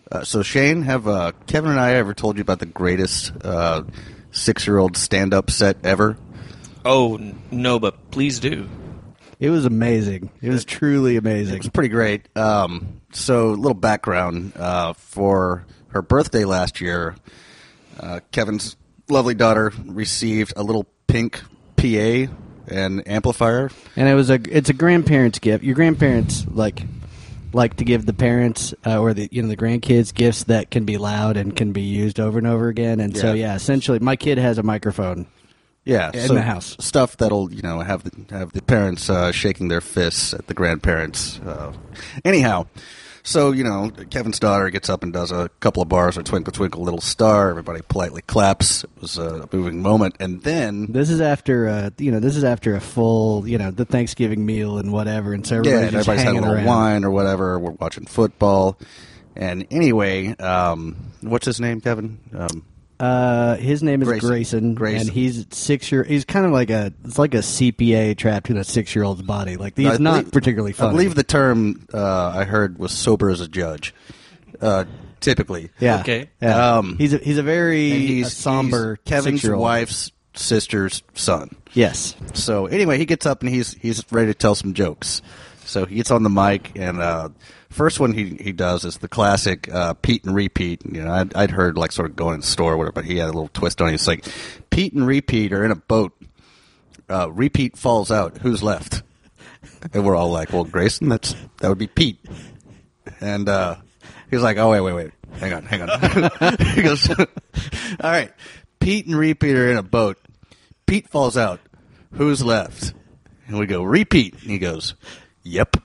So Shane, have Kevin and I ever told you about the greatest 6-year-old stand-up set ever? Oh, no, but please do. It was amazing. It was truly amazing. It was pretty great. So, a little background. For her birthday last year, Kevin's lovely daughter received a little pink PA and amplifier. And it's a grandparents' gift. Your grandparents like to give the parents or the grandkids gifts that can be loud and can be used over and over again. And so essentially, my kid has a microphone. Yeah, in the house, stuff that'll have the parents shaking their fists at the grandparents. Anyhow, so Kevin's daughter gets up and does a couple of bars of "Twinkle Twinkle Little Star." Everybody politely claps. It was a moving moment, and then this is after a full the Thanksgiving meal and whatever, and so everybody's had a little around. wine or whatever. We're watching football, and anyway, what's his name, Kevin? His name is Grayson, and he's 6 years. He's kind of like it's like a CPA trapped in a 6-year-old's body. Like he's not particularly funny. I believe the term I heard was sober as a judge. Typically, yeah. Okay. Yeah. He's a very somber he's Kevin's 6-year-old. wife's sister's son. Yes. So anyway, he gets up and he's ready to tell some jokes. So he gets on the mic, and first one he does is the classic Pete and repeat. I'd heard like sort of going to the store or whatever, but he had a little twist on it. It's like Pete and repeat are in a boat. Repeat falls out. Who's left? And we're all like, well, Grayson, that would be Pete. And he's like, oh, wait. Hang on. He goes, all right, Pete and repeat are in a boat. Pete falls out. Who's left? And we go, repeat. And he goes, yep.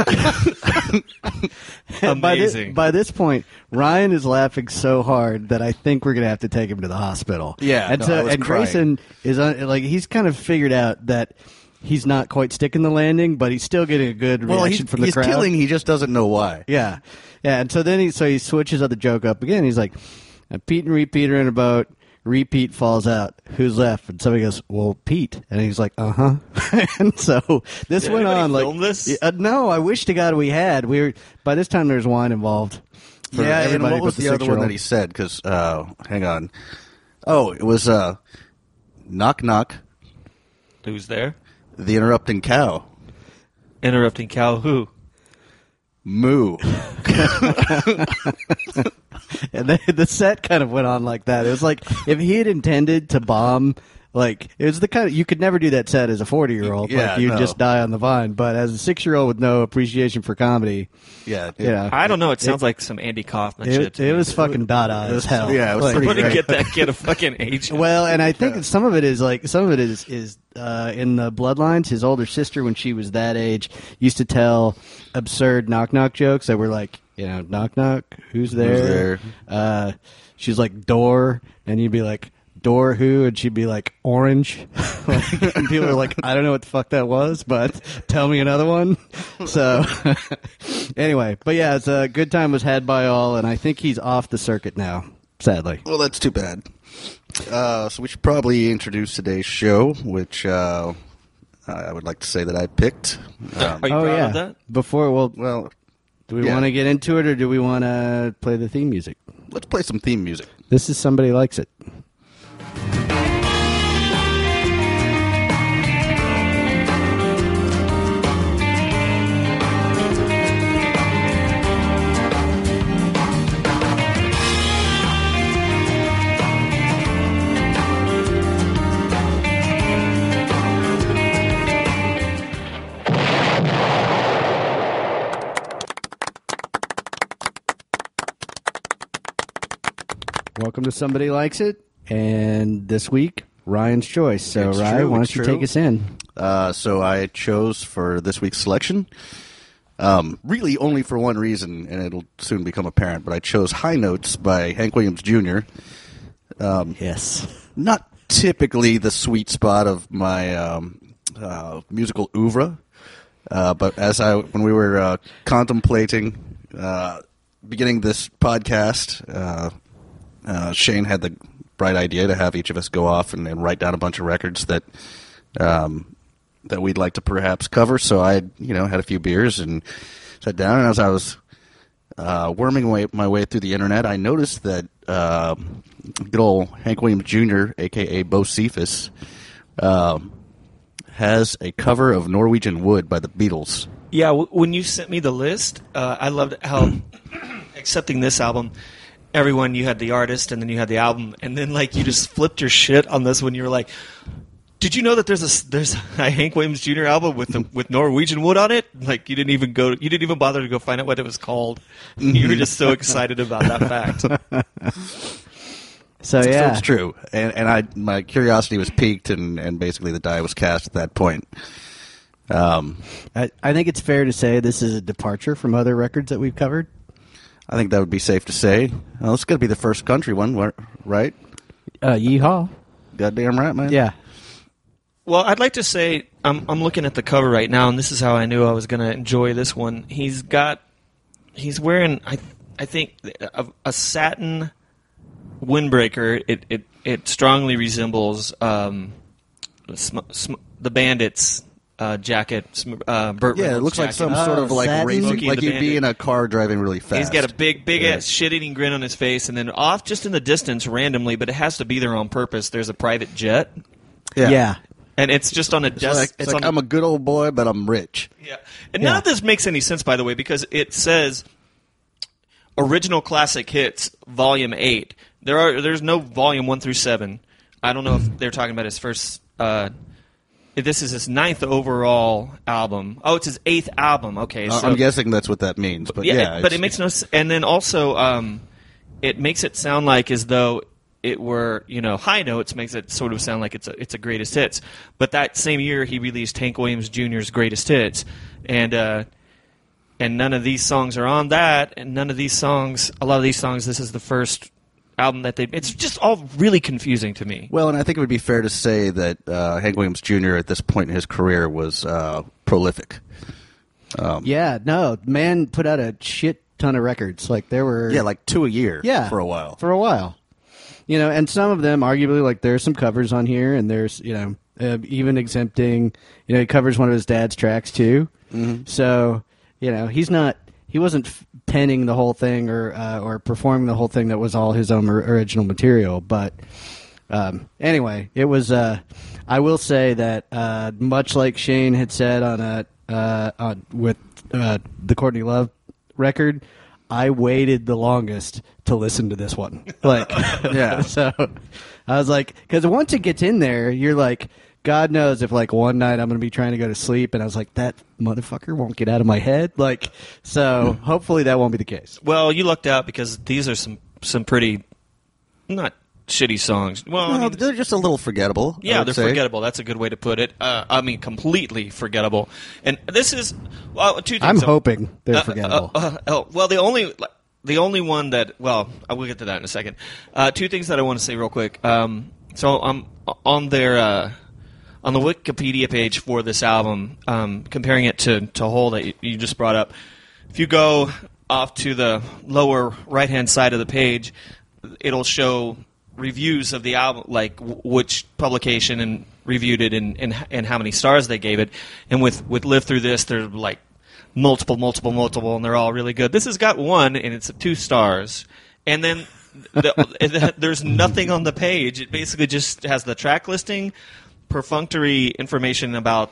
Amazing. By this point, Ryan is laughing so hard that I think we're going to have to take him to the hospital. Yeah, and Grayson is he's kind of figured out that he's not quite sticking the landing, but he's still getting a good reaction from the crowd. He's killing. He just doesn't know why. Yeah. And so then he switches up the joke up again. He's like, Pete and repeat are in a boat. Repeat falls out. Who's left? And somebody goes, well, Pete. And he's like, uh-huh. And so this went on. Film this? No, I wish to God we had. By this time there's wine involved. Yeah, and what was the other one that he said? Because, hang on. Oh, it was knock knock. Who's there? The interrupting cow. Interrupting cow who? And Moo. the set kind of went on like that. It was like if he had intended to bomb, like it was the kind of you could never do that set as a 40-year-old. Yeah, like you'd just die on the vine. But as a 6-year-old with no appreciation for comedy, I don't know. It sounds like some Andy Kaufman shit. It was fucking Dada as hell. Yeah, it was pretty I'm gonna great. get that kid a fucking age. Well, and I think some of it is in the bloodlines. His older sister, when she was that age, used to tell absurd knock knock jokes that were like, knock knock, who's there? She's like door, and you'd be like, door who? And she'd be like, orange. And people are like, I don't know what the fuck that was, but tell me another one. So anyway, but yeah, it's a good time was had by all, and I think he's off the circuit now, sadly. Well, that's too bad. So we should probably introduce today's show, which I would like to say that I picked. Are you proud of that? Before, do we yeah. want to get into it, or do we want to play the theme music? Let's play some theme music. This is Somebody Likes It. Welcome to Somebody Likes It, and this week, Ryan's choice. So, It's Ryan, true, why don't it's you true. take us in? So I chose for this week's selection, really only for one reason, and it'll soon become apparent, but I chose High Notes by Hank Williams Jr. Yes. Not typically the sweet spot of my musical oeuvre, but when we were contemplating beginning this podcast, Shane had the bright idea to have each of us go off and write down a bunch of records that we'd like to perhaps cover. So I had a few beers and sat down, and as I was worming my way through the internet, I noticed that good old Hank Williams Jr., a.k.a. Bo Cephas, has a cover of Norwegian Wood by the Beatles. Yeah, when you sent me the list, I loved how, accepting this album, everyone, you had the artist and then you had the album, and then like you just flipped your shit on this one. You were like, did you know that there's a Hank Williams Jr. album with Norwegian Wood on it? Like you didn't even bother to go find out what it was called. You were just so excited about that fact. So it's true, and my curiosity was piqued, and basically the die was cast at that point. I think it's fair to say this is a departure from other records that we've covered. I think that would be safe to say. Well, it's going to be the first country one, right? Yeehaw! Goddamn right, man. Yeah. Well, I'd like to say I'm looking at the cover right now, and this is how I knew I was going to enjoy this one. He's wearing I think a satin windbreaker. It strongly resembles the Bandits jacket. Burt Yeah, it looks like some sort of like satin? racing, Smokey like the you'd be Bandit. in a car driving really fast. He's got a big ass shit-eating grin on his face, and then off just in the distance randomly, but it has to be there on purpose. There's a private jet, Yeah. and it's just on a desk. It's like I'm a good old boy, but I'm rich. Yeah. And none of this makes any sense, by the way, because it says Original Classic Hits, Volume 8. There's no Volume 1 through 7. I don't know if they're talking about his first... this is his 9th overall album. Oh, it's his 8th album. Okay. So, I'm guessing that's what that means. But yeah, but it makes no sense. And then also, it makes it sound like as though it were, High Notes makes it sort of sound like it's a greatest hits. But that same year, he released Hank Williams Jr.'s greatest hits, and none of these songs are on that, and a lot of these songs, this is the first album that it's just all really confusing to me. Well, and I think it would be fair to say that Hank Williams Jr. at this point in his career was prolific. Man put out a shit ton of records. Like there were like 2 a year for a while. And some of them arguably, like there's some covers on here, and there's even exempting, he covers one of his dad's tracks too. Mm-hmm. So he wasn't penning the whole thing or performing the whole thing that was all his own original material. But anyway, it was. I will say that much like Shane had said with the Courtney Love record, I waited the longest to listen to this one. So I was like, because once it gets in there, you're like, God knows if like one night I'm going to be trying to go to sleep, and I was like, that motherfucker won't get out of my head. So hopefully that won't be the case. Well, you lucked out because these are some pretty not shitty songs. Well, they're just a little forgettable. Yeah, they're forgettable. That's a good way to put it. Completely forgettable. And this is two things. I'm hoping they're forgettable. Well, the only one that I will get to that in a second. Two things that I want to say real quick. So I'm on their. On the Wikipedia page for this album, comparing it to Hole that you just brought up, if you go off to the lower right-hand side of the page, it'll show reviews of the album, like which publication and reviewed it and how many stars they gave it. And with Live Through This, there's like multiple, and they're all really good. This has got one, and it's 2 stars. And then there's nothing on the page. It basically just has the track listing, perfunctory information about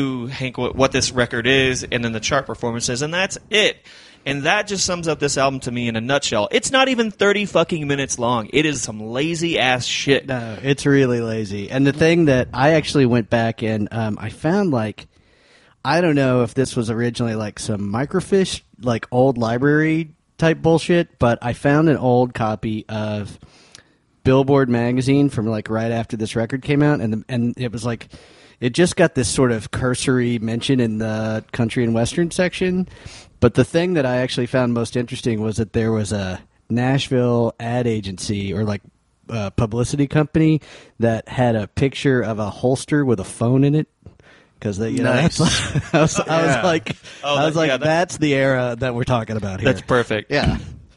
what this record is, and then the chart performances, and that's it. And that just sums up this album to me in a nutshell. It's not even 30 fucking minutes long. It is some lazy ass shit. No, it's really lazy. And the thing that I actually went back and I found, like, I don't know if this was originally like some microfiche, like old library type bullshit, but I found an old copy of Billboard magazine from like right after this record came out, and it was like it just got this sort of cursory mention in the country and western section. But the thing that I actually found most interesting was that there was a Nashville ad agency or like publicity company that had a picture of a holster with a phone in it. Because nice. I was like, that's the era that we're talking about here. That's perfect. Yeah.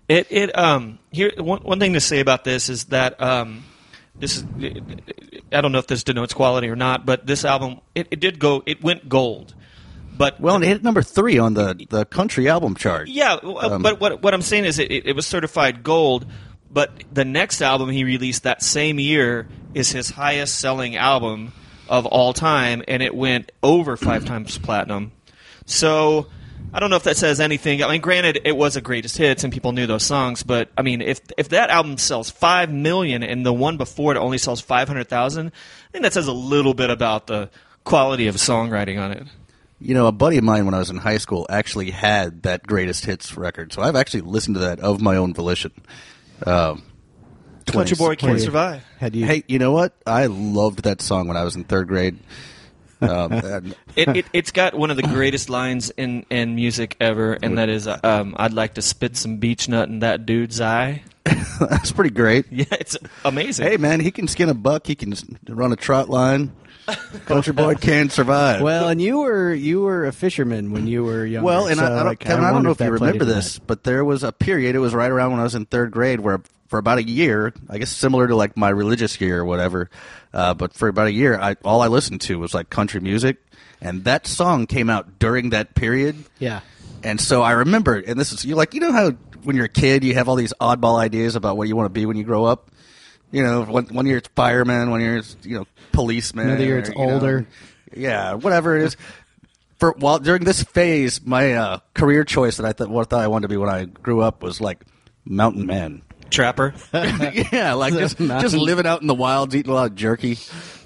Here one thing to say about this is that this is, I don't know if this denotes quality or not, but this album it went gold. But Well, and it hit number 3 on the country album chart. yeah, but what I'm saying is it was certified gold. But the next album he released that same year is his highest selling album of all time, and it went over 5 times platinum. So I don't know if that says anything. I mean, granted, it was a greatest hits and people knew those songs, but I mean, if that album sells 5 million and the one before it only sells 500,000, I think that says a little bit about the quality of songwriting on it. You know, a buddy of mine when I was in high school actually had that greatest hits record, so I've actually listened to that of my own volition. Country Boy Can't you- Survive. Had you? Hey, you know what? I loved that song when I was in 3rd grade. And It's got one of the greatest lines in music ever, and that is, I'd like to spit some beech nut in that dude's eye. that's pretty great. Yeah, it's amazing. Hey, man, he can skin a buck. He can run a trot line. Country Boy can survive. Well, and you were a fisherman when you were younger. Well, and so, I don't, like, Kevin, I don't wonder know if that you played remember into this, that. but there was a period, it was right around when I was in 3rd grade, where for about a year, I guess similar to like my religious year or whatever, but for about a year, all I listened to was like country music, and that song came out during that period. Yeah. And so I remember, and this is, you know how when you're a kid, you have all these oddball ideas about what you want to be when you grow up? You know, one year it's fireman, one year it's, policeman. Another year it's older. Yeah, whatever it is. During this phase, my career choice that I thought I wanted to be when I grew up was like mountain man. Trapper. Yeah, like just living out in the wilds, eating a lot of jerky.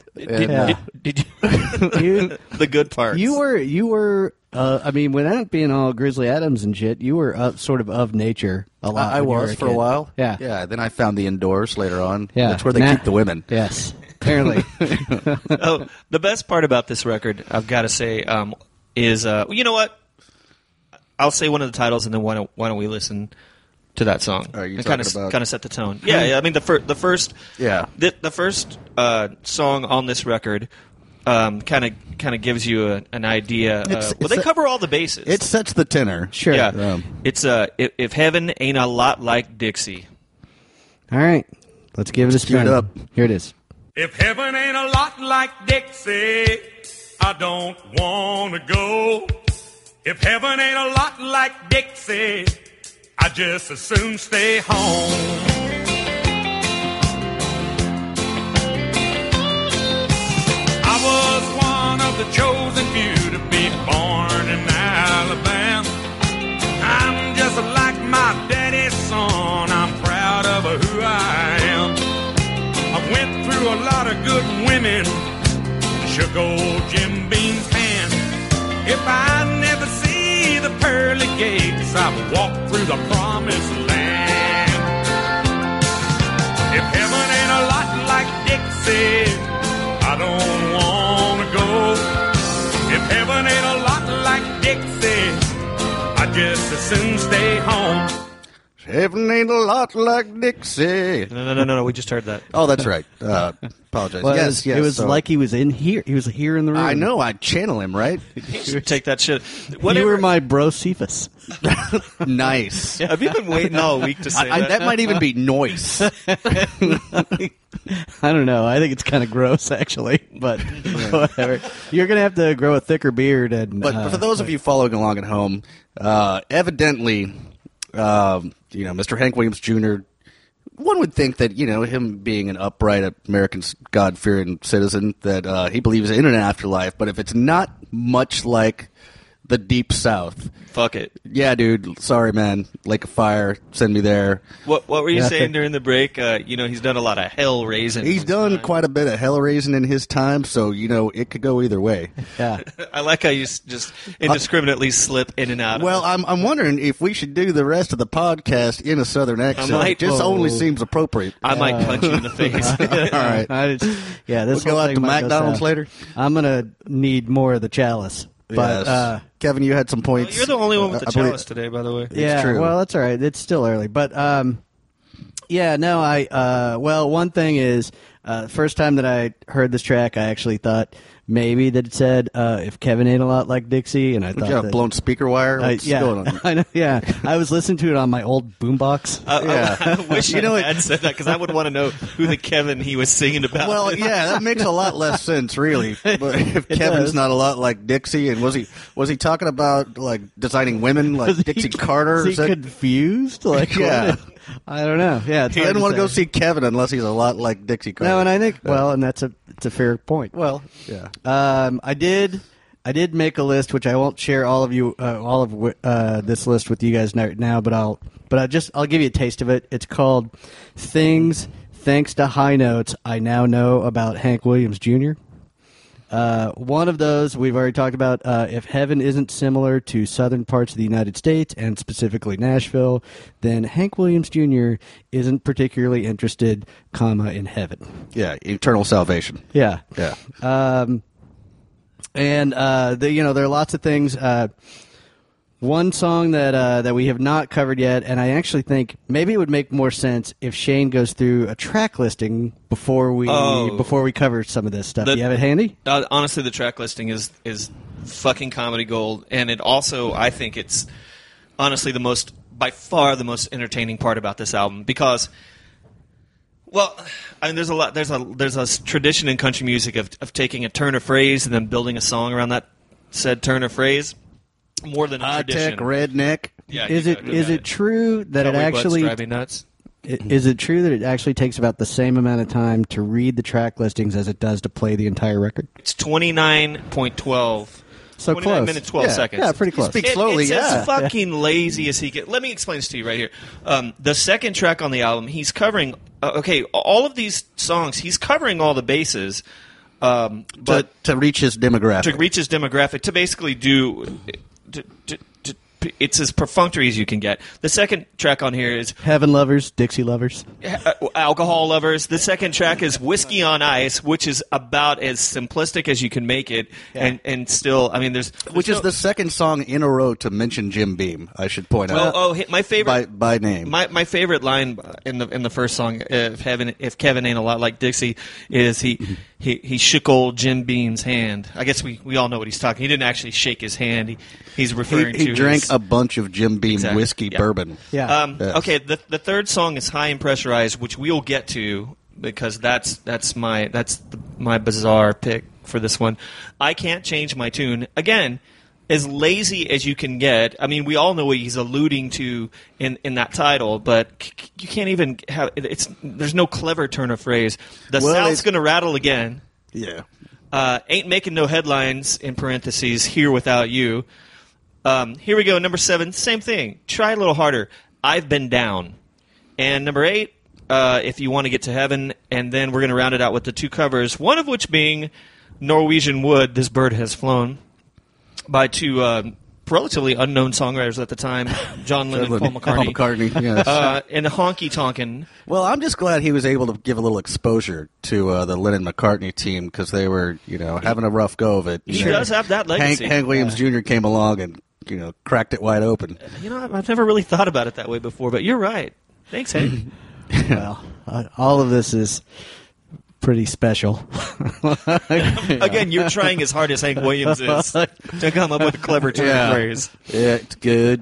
Did you the good parts? You were. I mean, without being all Grizzly Adams and shit, you were sort of nature a lot. I when you were was a for a kid. while. Yeah. Yeah. Then I found the indoors later on. Yeah. That's where they keep the women. Yes. Apparently. Oh, the best part about this record, I've got to say, is you know what? I'll say one of the titles, and then why don't we listen to that song? Are you and talking kind about- of set the tone? Yeah. I mean, the first Yeah. the first song on this record kind of gives you an idea. They cover all the bases. It sets the tenor. Sure. Yeah. It's if heaven ain't a lot like Dixie. All right. Let's give it a cue it spin. up. Here it is. If heaven ain't a lot like Dixie, I don't want to go. If heaven ain't a lot like Dixie, I just as soon stay home. I was one of the chosen few to be born in Alabama. I'm just like my daddy's son. I'm proud of who I am. I went through a lot of good women, shook old Jim Beam's hand. If I never see the pearly gates, I've walked through the promised land. If heaven ain't a lot like Dixie, I don't want to go. If heaven ain't a lot like Dixie, I just as soon stay home. Heaven ain't a lot like Dixie. No. We just heard that. Oh, that's right. Apologize. Well, yes. it was so- like he was in here. He was here in the room. I know. I channel him, right? You should take that shit. You Whatever. were my bro Cephas. Nice. Have you been waiting all week to say that? That might even be noise. I don't know. I think it's kind of gross, actually. But whatever. You're gonna have to grow a thicker beard. And But for those of you following along at home, evidently, Mr. Hank Williams Jr., one would think that, him being an upright American God-fearing citizen, that he believes in an afterlife. But if it's not much like the Deep South, Fuck it. yeah, dude, sorry, man. Lake of Fire, send me there. What were you Yeah. saying during the break? He's done a lot of hell raising. He's done quite a bit of hell raising in his time, so, it could go either way. yeah. I like how you just indiscriminately slip in and out. Well, I'm wondering if we should do the rest of the podcast in a Southern accent. might- It just Oh. only seems appropriate. I might punch you in the face. All right. This We'll go whole out thing to might go McDonald's south. later? I'm gonna need more of the chalice. But Yes. Kevin, you had some points. You're the only one with the I believe- chalice today, by the way. yeah, true. well, that's all right. It's still early, but Yeah, no, well, one thing is, first time that I heard this track, I actually thought maybe that it said, if Kevin ain't a lot like Dixie, and I thought Yeah, that, blown speaker wire. What's yeah, going on? I know, yeah. I was listening to it on my old boombox. I wish you had said that because I would want to know who the Kevin he was singing about. Well, yeah, that makes a lot less sense, really. But if Kevin's does. not a lot like Dixie, and was he talking about like designing women like Dixie Carter? Is he confused? Like, Yeah. what? I don't know. Yeah, it's He hard didn't want to go say. see Kevin unless he's a lot like Dixie Carter. No, and I think and that's it's a fair point. well, yeah. I did make a list, which I won't share all of this list with you guys now, but I'll give you a taste of it. It's called "Things Thanks to High Notes I Now Know About Hank Williams Jr." One of those we've already talked about. If heaven isn't similar to southern parts of the United States, and specifically Nashville, then Hank Williams Jr. isn't particularly interested, in heaven. Yeah, eternal salvation. Yeah. Yeah. And there are lots of things. One song that we have not covered yet, and I actually think maybe it would make more sense if Shane goes through a track listing before we cover some of this stuff. Do you have it handy? Honestly, the track listing is fucking comedy gold, and it also, I think it's honestly by far the most entertaining part about this album because, well, I mean, there's a tradition in country music of taking a turn of phrase and then building a song around that said turn of phrase. More than a tradition. High-tech redneck. Yeah, Is it true that it actually drive me nuts? is it true that it actually takes about the same amount of time to read the track listings as it does to play the entire record? It's 29.12. So 29 close. minutes, 12 seconds. Yeah, pretty close. Speak slowly, It's yeah. as fucking lazy as he gets. Let me explain this to you right here. The second track on the album, he's covering, all of these songs, he's covering all the bases, but to reach his demographic. to reach his demographic, to basically do... it's as perfunctory as you can get. The second track on here is Heaven lovers, Dixie lovers. alcohol lovers. The second track is Whiskey on Ice, which is about as simplistic as you can make it, and still, I mean, there's Which is the second song in a row to mention Jim Beam, I should point out. my favorite by name. My favorite line in the first song, if Kevin ain't a lot like Dixie, is he shook old Jim Beam's hand. I guess we all know what he's talking. He didn't actually shake his hand. He's referring to he drank his, a bunch of Jim Beam Exactly. whiskey Yeah. bourbon. Yeah. Yes. Okay, the third song is High and Pressurized, which we'll get to because that's my bizarre pick for this one. I Can't Change My Tune. Again, as lazy as you can get. I mean, we all know what he's alluding to in that title, but you can't even have there's no clever turn of phrase. The South's going to rattle again. Yeah. Ain't making no headlines, in parentheses, Here Without You. Here we go, number 7, same thing. Try a little harder. I've Been Down. And number 8, If You Want to Get to Heaven. And then we're going to round it out with the two covers, one of which being Norwegian Wood, This Bird Has Flown, by two relatively unknown songwriters at the time, John Lennon and Paul McCartney. Paul McCartney, yes. And Honky Tonkin. Well, I'm just glad he was able to give a little exposure to the Lennon-McCartney team because they were, having a rough go of it. He does have that legacy. Hank Williams Jr. came along and, cracked it wide open. I've never really thought about it that way before, but you're right. Thanks, Hank. Well, all of this is pretty special. Again, you're trying as hard as Hank Williams is to come up with a clever turn of phrase. Yeah, it's good.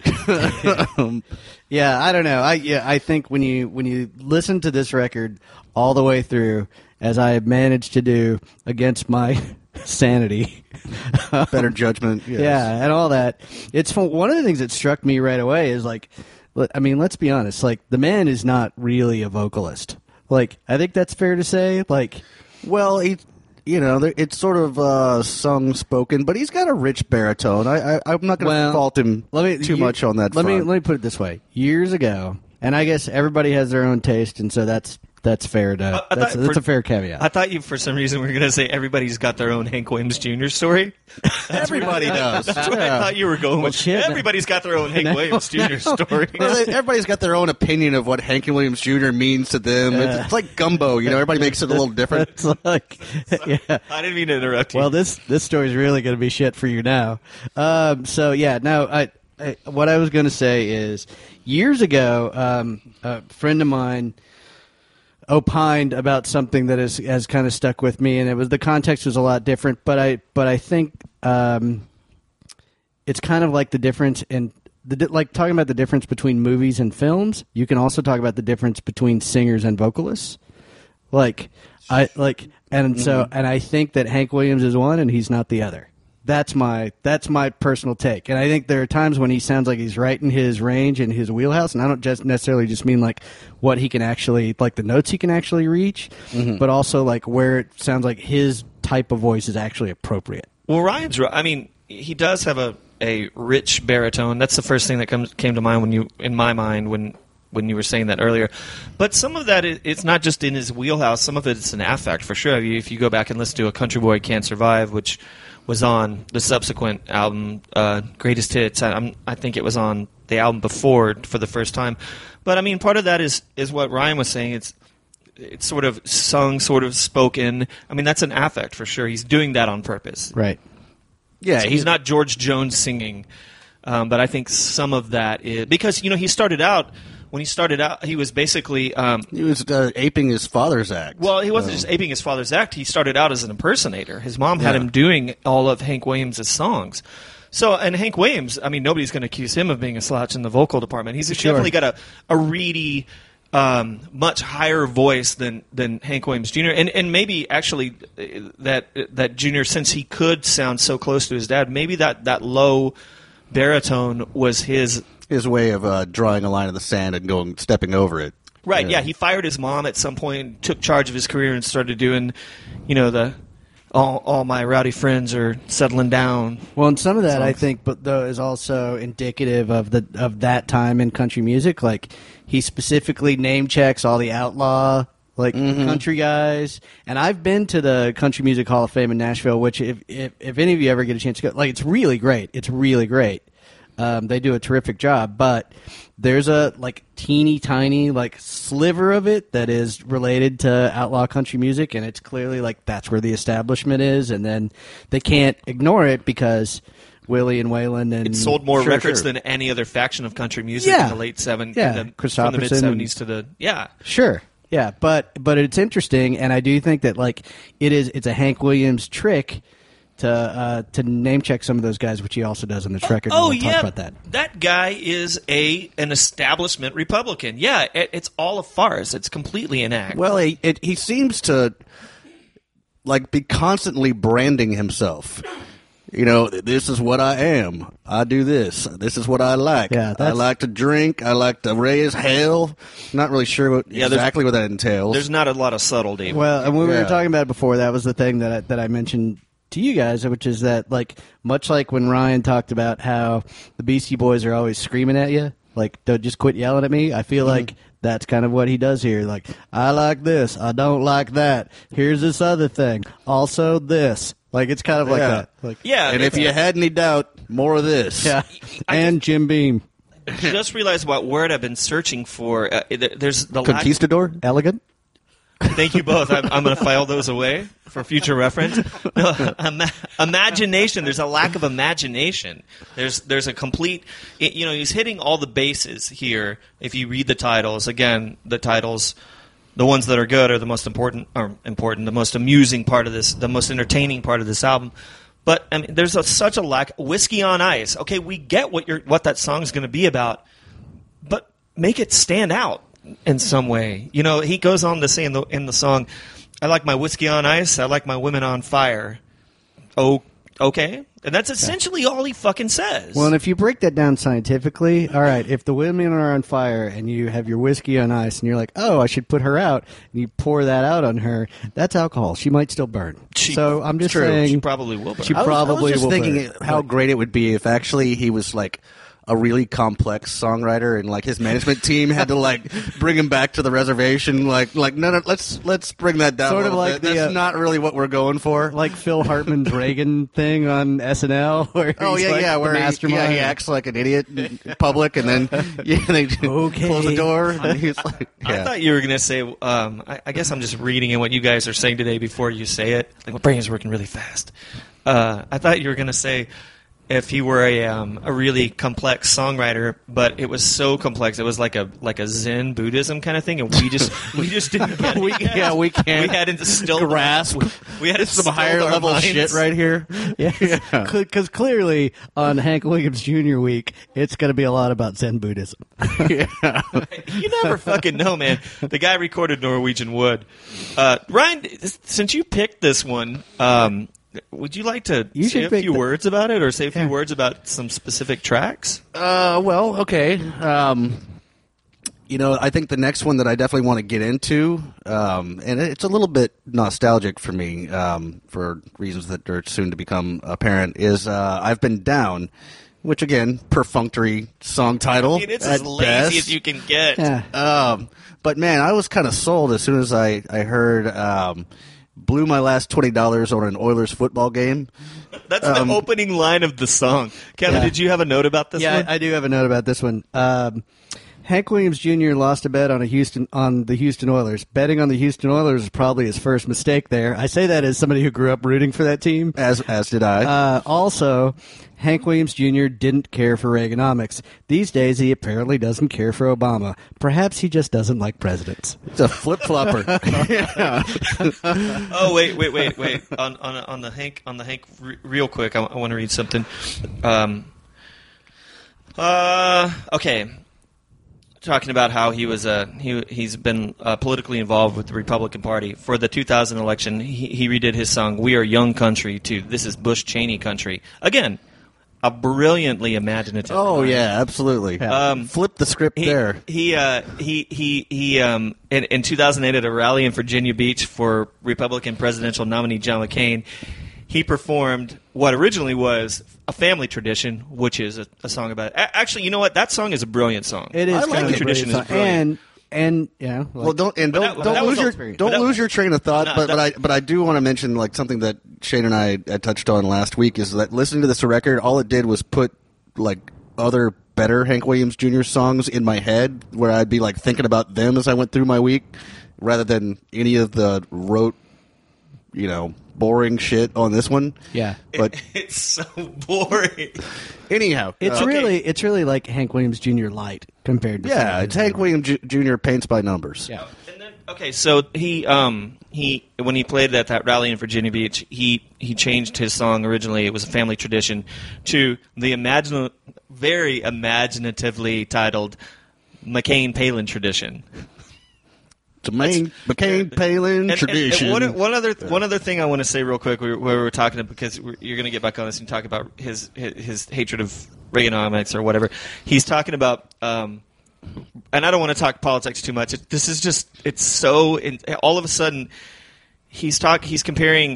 Yeah, I don't know. I think when you listen to this record all the way through, as I have managed to do against my sanity, Better judgment. Yes. yeah, and all that, it's one of the things that struck me right away is like, I mean, let's be honest. Like, the man is not really a vocalist. Like, I think that's fair to say. Like, Well, it's sort of sung-spoken, but he's got a rich baritone. I'm not going to fault him too much on that Let front. me put it this way. Years ago, and I guess everybody has their own taste, and so that's fair to that's a fair caveat. I thought you, for some reason, were going to say everybody's got their own Hank Williams Jr. story. Everybody does. That's what I thought you were going with. shit, man. Everybody's got their own Hank Williams Jr. story. Well, everybody's got their own opinion of what Hank Williams Jr. means to them. It's like gumbo, everybody makes it a little different. It's like, yeah. I didn't mean to interrupt you. Well, this story is really going to be shit for you now. So yeah, no. What I was going to say is, years ago, a friend of mine opined about something that has kind of stuck with me, and the context was a lot different. But I think it's kind of like the difference in like talking about the difference between movies and films. You can also talk about the difference between singers and vocalists. So I think that Hank Williams is one, and he's not the other. That's my personal take, and I think there are times when he sounds like he's right in his range and his wheelhouse, and I don't just necessarily just mean like what he can actually, like the notes he can actually reach, but also like where it sounds like his type of voice is actually appropriate. Well, Ryan's right. I mean, he does have a rich baritone. That's the first thing that came to mind when you were saying that earlier. But some of that, it's not just in his wheelhouse. Some of it is an affect, for sure. If you go back and listen to A Country Boy Can't Survive, which was on the subsequent album, Greatest Hits. I think it was on the album before for the first time. But, I mean, part of that is what Ryan was saying. It's sort of sung, sort of spoken. I mean, that's an affect, for sure. He's doing that on purpose. Right. Yeah, So he's not George Jones singing. But I think some of that is... Because, he started out... When he started out, he was basically... he was aping his father's act. Well, he wasn't just aping his father's act. He started out as an impersonator. His mom had him doing all of Hank Williams' songs. So, and Hank Williams, I mean, nobody's going to accuse him of being a slouch in the vocal department. He's definitely got a reedy, much higher voice than Hank Williams Jr. And maybe actually that Jr., since he could sound so close to his dad, maybe that low baritone was his way of drawing a line in the sand and stepping over it. Right, yeah. He fired his mom at some point, took charge of his career, and started doing, the all my rowdy friends are settling down. Well, and some of that, songs. I think, but though, is also indicative of that time in country music. Like, he specifically name checks all the outlaw country guys. And I've been to the Country Music Hall of Fame in Nashville, which if any of you ever get a chance to go, it's really great. It's really great. They do a terrific job, but there's a teeny tiny sliver of it that is related to outlaw country music, and it's clearly that's where the establishment is, and then they can't ignore it because Willie and Waylon and it sold more Sure, records sure. than any other faction of country music Yeah. in the late 70s, Yeah. from the Christopherson mid-70s to the Sure. Yeah, but it's interesting, and I do think that it's a Hank Williams trick to name check some of those guys, which he also does on this record. Oh, We'll yeah, talk about that. That guy is an establishment Republican. Yeah, it's all a farce. It's completely an act. Well, he seems to be constantly branding himself. This is what I am. I do this. This is what I like. Yeah, I like to drink. I like to raise hell. Not really sure exactly what that entails. There's not a lot of subtlety. Well, and when we were Yeah. talking about it before, that was the thing that I mentioned to you guys, which is that much like when Ryan talked about how the Beastie Boys are always screaming at you, don't just quit yelling at me. I feel like that's kind of what he does here. I like this. I don't like that. Here's this other thing. Also this. It's kind of like Yeah. that. yeah, and if you had any doubt, more of this. Yeah. And Jim Beam. just realized what word I've been searching for. There's the Conquistador? Elegant. Thank you both. I'm going to file those away for future reference. No, imagination. There's a lack of imagination. There's a complete. He's hitting all the bases here. If you read the titles, again, the titles, the ones that are good are the most important. The most amusing part of this, the most entertaining part of this album. But I mean, there's such a lack. Whiskey on Ice. Okay, we get what that song's going to be about, but make it stand out in some way. He goes on to say in the song, I like my whiskey on ice, I like my women on fire. Oh, okay. And that's essentially all he fucking says. Well, and if you break that down scientifically, all right, if the women are on fire and you have your whiskey on ice and you're like, oh, I should put her out, and you pour that out on her, that's alcohol. She might still burn. So I'm just saying. She probably will burn. She I was probably just will thinking burn. how great it would be if actually he was a really complex songwriter and his management team had to bring him back to the reservation no, let's bring that down Sort a of little like bit. That's not really what we're going for. Like Phil Hartman's Reagan thing on SNL, where he's the where mastermind. he acts like an idiot in public, and then they close the door. And he's I thought you were going to say, I guess I'm just reading in what you guys are saying today before you say it. My brain is working really fast. I thought you were going to say, if he were a really complex songwriter, but it was so complex. It was like a Zen Buddhism kind of thing, and we just didn't get it. we can't We had instilled grasp. We had some higher level shit right here. Yeah, because clearly on Hank Williams Jr. week, it's going to be a lot about Zen Buddhism. Yeah. You never fucking know, man. The guy recorded Norwegian Wood. Ryan, since you picked this one, would you like to say a few words about it, or say a few words about some specific tracks? Well, okay. I think the next one that I definitely want to get into, and it's a little bit nostalgic for me, for reasons that are soon to become apparent, is I've Been Down, which, again, perfunctory song title. I mean, it's as lazy best. as you can get. Yeah. But, man, I was kind of sold as soon as I heard blew my last $20 on an Oilers football game. That's the opening line of the song. Kevin, did you have a note about this one? Yeah, I do have a note about this one. Hank Williams Jr. lost a bet on the Houston Oilers. Betting on the Houston Oilers was probably his first mistake there. I say that as somebody who grew up rooting for that team. As did I. Also, Hank Williams Jr. didn't care for Reaganomics. These days, he apparently doesn't care for Obama. Perhaps he just doesn't like presidents. It's a flip-flopper. Oh, wait. On the Hank, real quick, I want to read something. Okay. Talking about how he was he's been politically involved with the Republican Party. For the 2000 election, he redid his song "We Are Young Country" to "This Is Bush Cheney Country." Again, a brilliantly imaginative. Oh line. yeah, absolutely. Flip the script there. He in 2008 at a rally in Virginia Beach for Republican presidential nominee John McCain, he performed what originally was a family tradition, which is a song about. Actually, you know what? That song is a brilliant song. It is. I like kind of it. a Tradition brilliant is song. brilliant. And yeah. Well, don't that lose was your all- lose your train of thought. No, but I do want to mention like something that Shane and I had touched on last week is that listening to this record, all it did was put like other better Hank Williams Jr. songs in my head, where I'd be like thinking about them as I went through my week, rather than any of the rote, boring shit on this one. Yeah. But It's so boring. anyhow, It's really like Hank Williams Jr. light compared to some of it's his Hank other Williams Jr. paints by numbers. Yeah. And then, okay, so he when he played at that rally in Virginia Beach, he changed his song originally. It was a family tradition to the very imaginatively titled McCain Palin tradition. It's a McCain Palin tradition. And one other thing I want to say real quick, where we were talking because you're going to get back on this and talk about his hatred of Reaganomics or whatever. He's talking about, and I don't want to talk politics too much. This is just all of a sudden he's comparing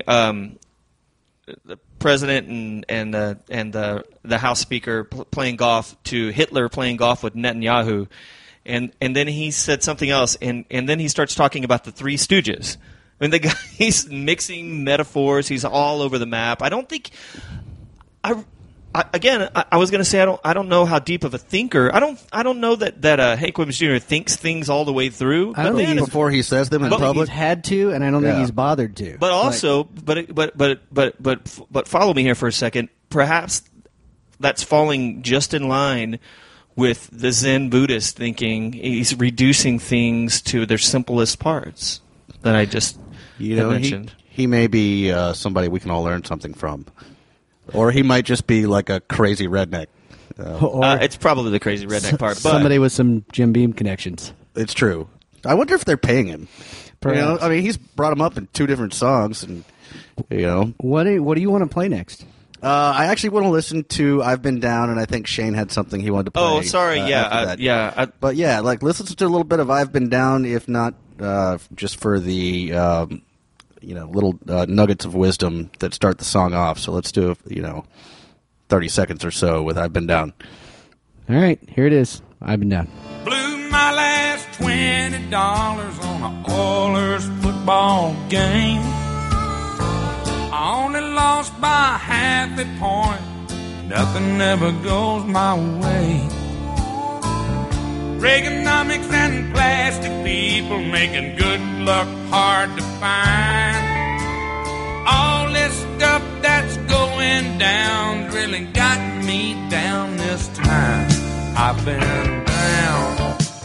the president and the House Speaker playing golf to Hitler playing golf with Netanyahu. And then he said something else, and then he starts talking about the Three Stooges. I mean, the guy, he's mixing metaphors. He's all over the map. I don't think. I was going to say I don't know how deep of a thinker. I don't know that Hank Williams Jr. thinks things all the way through. I don't think before he says them in I don't think public. he's had to, and I don't think he's bothered to. But also, but follow me here for a second. Perhaps that's falling just in line with the Zen Buddhist thinking. He's reducing things to their simplest parts that I just mentioned. He may be somebody we can all learn something from. Or he might just be like a crazy redneck. Or It's probably the crazy redneck part. But somebody with some Jim Beam connections. It's true. I wonder if they're paying him. Perhaps. I mean, he's brought him up in 2 different songs, and What do you want to play next? I actually want to listen to "I've Been Down," and I think Shane had something he wanted to play. oh, sorry, after that. But yeah, like listen to a little bit of "I've Been Down," if not just for the little nuggets of wisdom that start the song off. So let's do 30 seconds or so with "I've Been Down." All right, here it is. I've been down. Blew my last $20 on a Oilers football game. I only lost by half a point. Nothing ever goes my way. Reaganomics and plastic people making good luck hard to find. All this stuff that's going down really got me down this time. I've been down,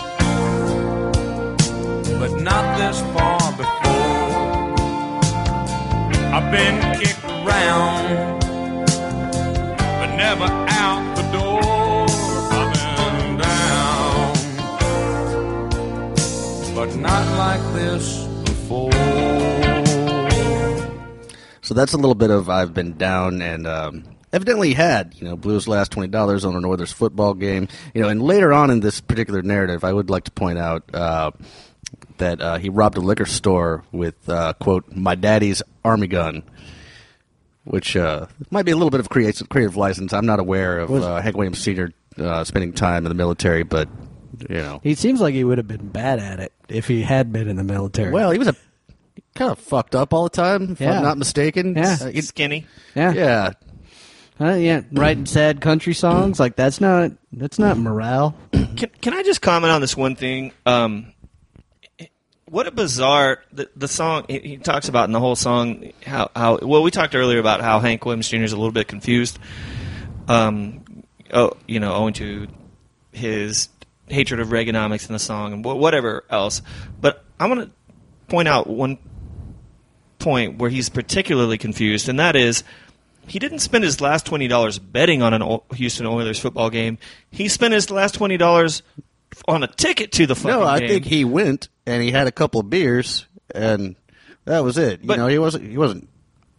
but not this far before. I've been kicked around, but never out the door. I've been down, but not like this before. So that's a little bit of I've been down, and evidently he had, blew his last $20 on an Oilers football game. And later on in this particular narrative, I would like to point out that he robbed a liquor store with, quote, my daddy's army gun, which might be a little bit of creative license. I'm not aware of Hank Williams Sr. Spending time in the military, but, He seems like he would have been bad at it if he had been in the military. Well, he was kind of fucked up all the time, if I'm not mistaken. Yeah. Skinny. Yeah. Yeah. Writing sad country songs, like that's not morale. Can I just comment on this one thing? What a bizarre the song he talks about in the whole song. How we talked earlier about how Hank Williams Jr. is a little bit confused. Owing to his hatred of Reaganomics in the song and whatever else. But I'm going to point out one point where he's particularly confused, and that is he didn't spend his last $20 betting on a Houston Oilers football game. He spent his last $20 on a ticket to the fucking game. No, I think he went and he had a couple of beers, and that was it. But he wasn't.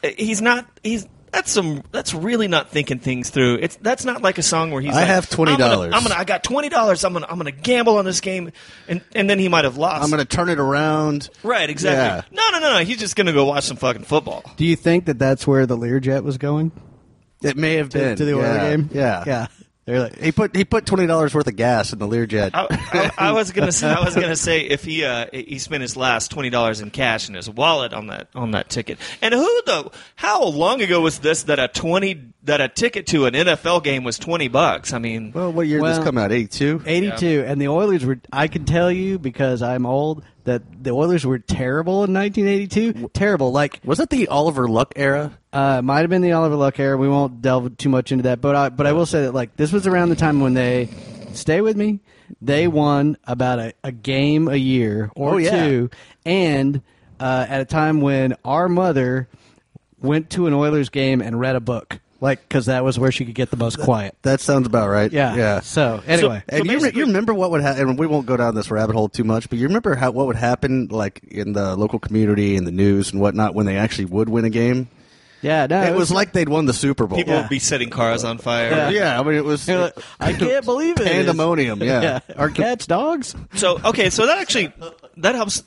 That's really not thinking things through. That's not like a song where he's I like, have $20. I got $20. I'm gonna gamble on this game, and then he might have lost. I'm gonna turn it around. Right, exactly. Yeah. No. He's just gonna go watch some fucking football. Do you think that that's where the Learjet was going? It may have been To the Oiler game? Yeah. They're like, He put $20 worth of gas in the Learjet. I was gonna say if he spent his last $20 in cash in his wallet on that ticket. And how long ago was this that a ticket to an NFL game was $20? I mean, Well, what year did this come out? 82. 82, and the Oilers were. I can tell you because I'm old that the Oilers were terrible in 1982. Terrible, like Was that the Oliver Luck era? might have been the Oliver Luck era. We won't delve too much into that, but I will say that like this was around the time when they stay with me. They won about a game a year or two, and at a time when our mother went to an Oilers game and read a book. Like, because that was where she could get the most quiet. That sounds about right. Yeah. So, anyway. And you remember what would happen, and we won't go down this rabbit hole too much, but you remember what would happen, like, in the local community and the news and whatnot when they actually would win a game? Yeah, no. It was like they'd won the Super Bowl. people would be setting cars on fire. Yeah, I mean, it was... I can't believe it. Pandemonium, yeah. Are cats dogs? So that actually that helps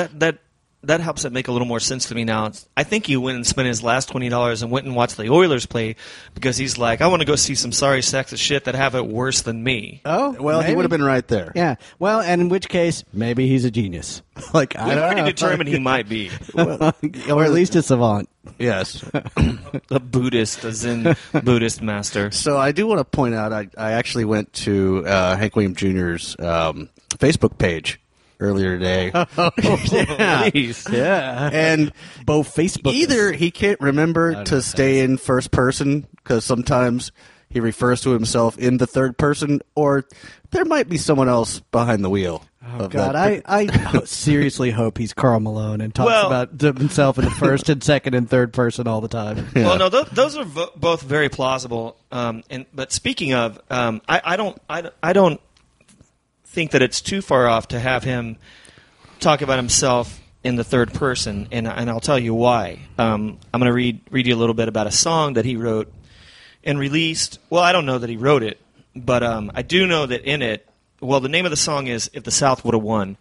that helps it make a little more sense to me now. I think he went and spent his last $20 and went and watched the Oilers play because he's like, I want to go see some sorry sacks of shit that have it worse than me. Oh, Well, maybe. he would have been right there. Yeah. Well, and in which case, maybe he's a genius. Like, I We've don't already know. determined he might be Or at least a savant. Yes. a Buddhist, a Zen Buddhist master. So I do want to point out, I actually went to Hank Williams Jr.'s Facebook page earlier today. Please. Yeah. And Both Facebook. either he can't remember know to what stay in first person because sometimes he refers to himself in the third person, or there might be someone else behind the wheel. Oh, God, I seriously hope he's Karl Malone and talks Well- about himself in the first and second and third person all the time. Well, no, those are both very plausible. But speaking of, I don't think that it's too far off to have him talk about himself in the third person, and I'll tell you why. I'm going to read you a little bit about a song that he wrote and released. Well, I don't know that he wrote it, but I do know that in it, well, the name of the song is "If the South Would Have Won,"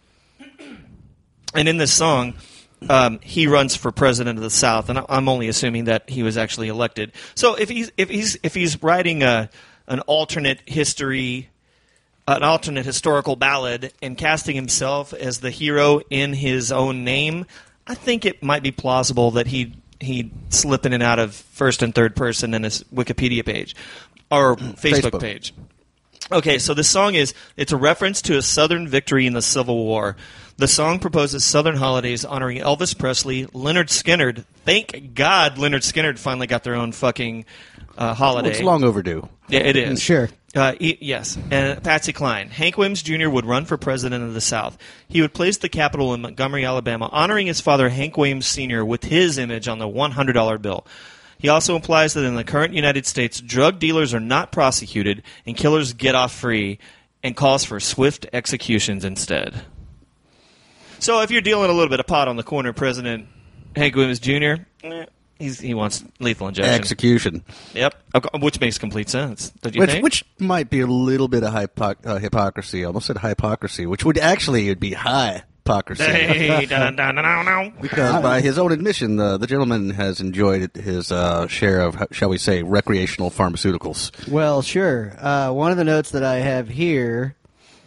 and in this song, he runs for president of the South, and I'm only assuming that he was actually elected. So if he's writing an alternate history. An alternate historical ballad and casting himself as the hero in his own name, I think it might be plausible that he'd slip in and out of first and third person in his Wikipedia page or Facebook page. Okay, so this song it's a reference to a Southern victory in the Civil War. The song proposes Southern holidays honoring Elvis Presley, Lynyrd Skynyrd. Thank God Lynyrd Skynyrd finally got their own fucking holiday. It's long overdue. Yeah, it is. Sure. Yes. And Patsy Cline. Hank Williams Jr. would run for president of the South. He would place the Capitol in Montgomery, Alabama, honoring his father, Hank Williams Sr., with his image on the $100 bill. He also implies that in the current United States, drug dealers are not prosecuted and killers get off free, and calls for swift executions instead. So if you're dealing a little bit of pot on the corner, President Hank Williams Jr., he wants lethal injection. Execution. Yep, which makes complete sense. Don't you think? Which might be a little bit of hypocrisy. I almost said hypocrisy, which would actually be high hypocrisy. Hey, no. Because by his own admission, the gentleman has enjoyed his share of, shall we say, recreational pharmaceuticals. Well, sure. One of the notes that I have here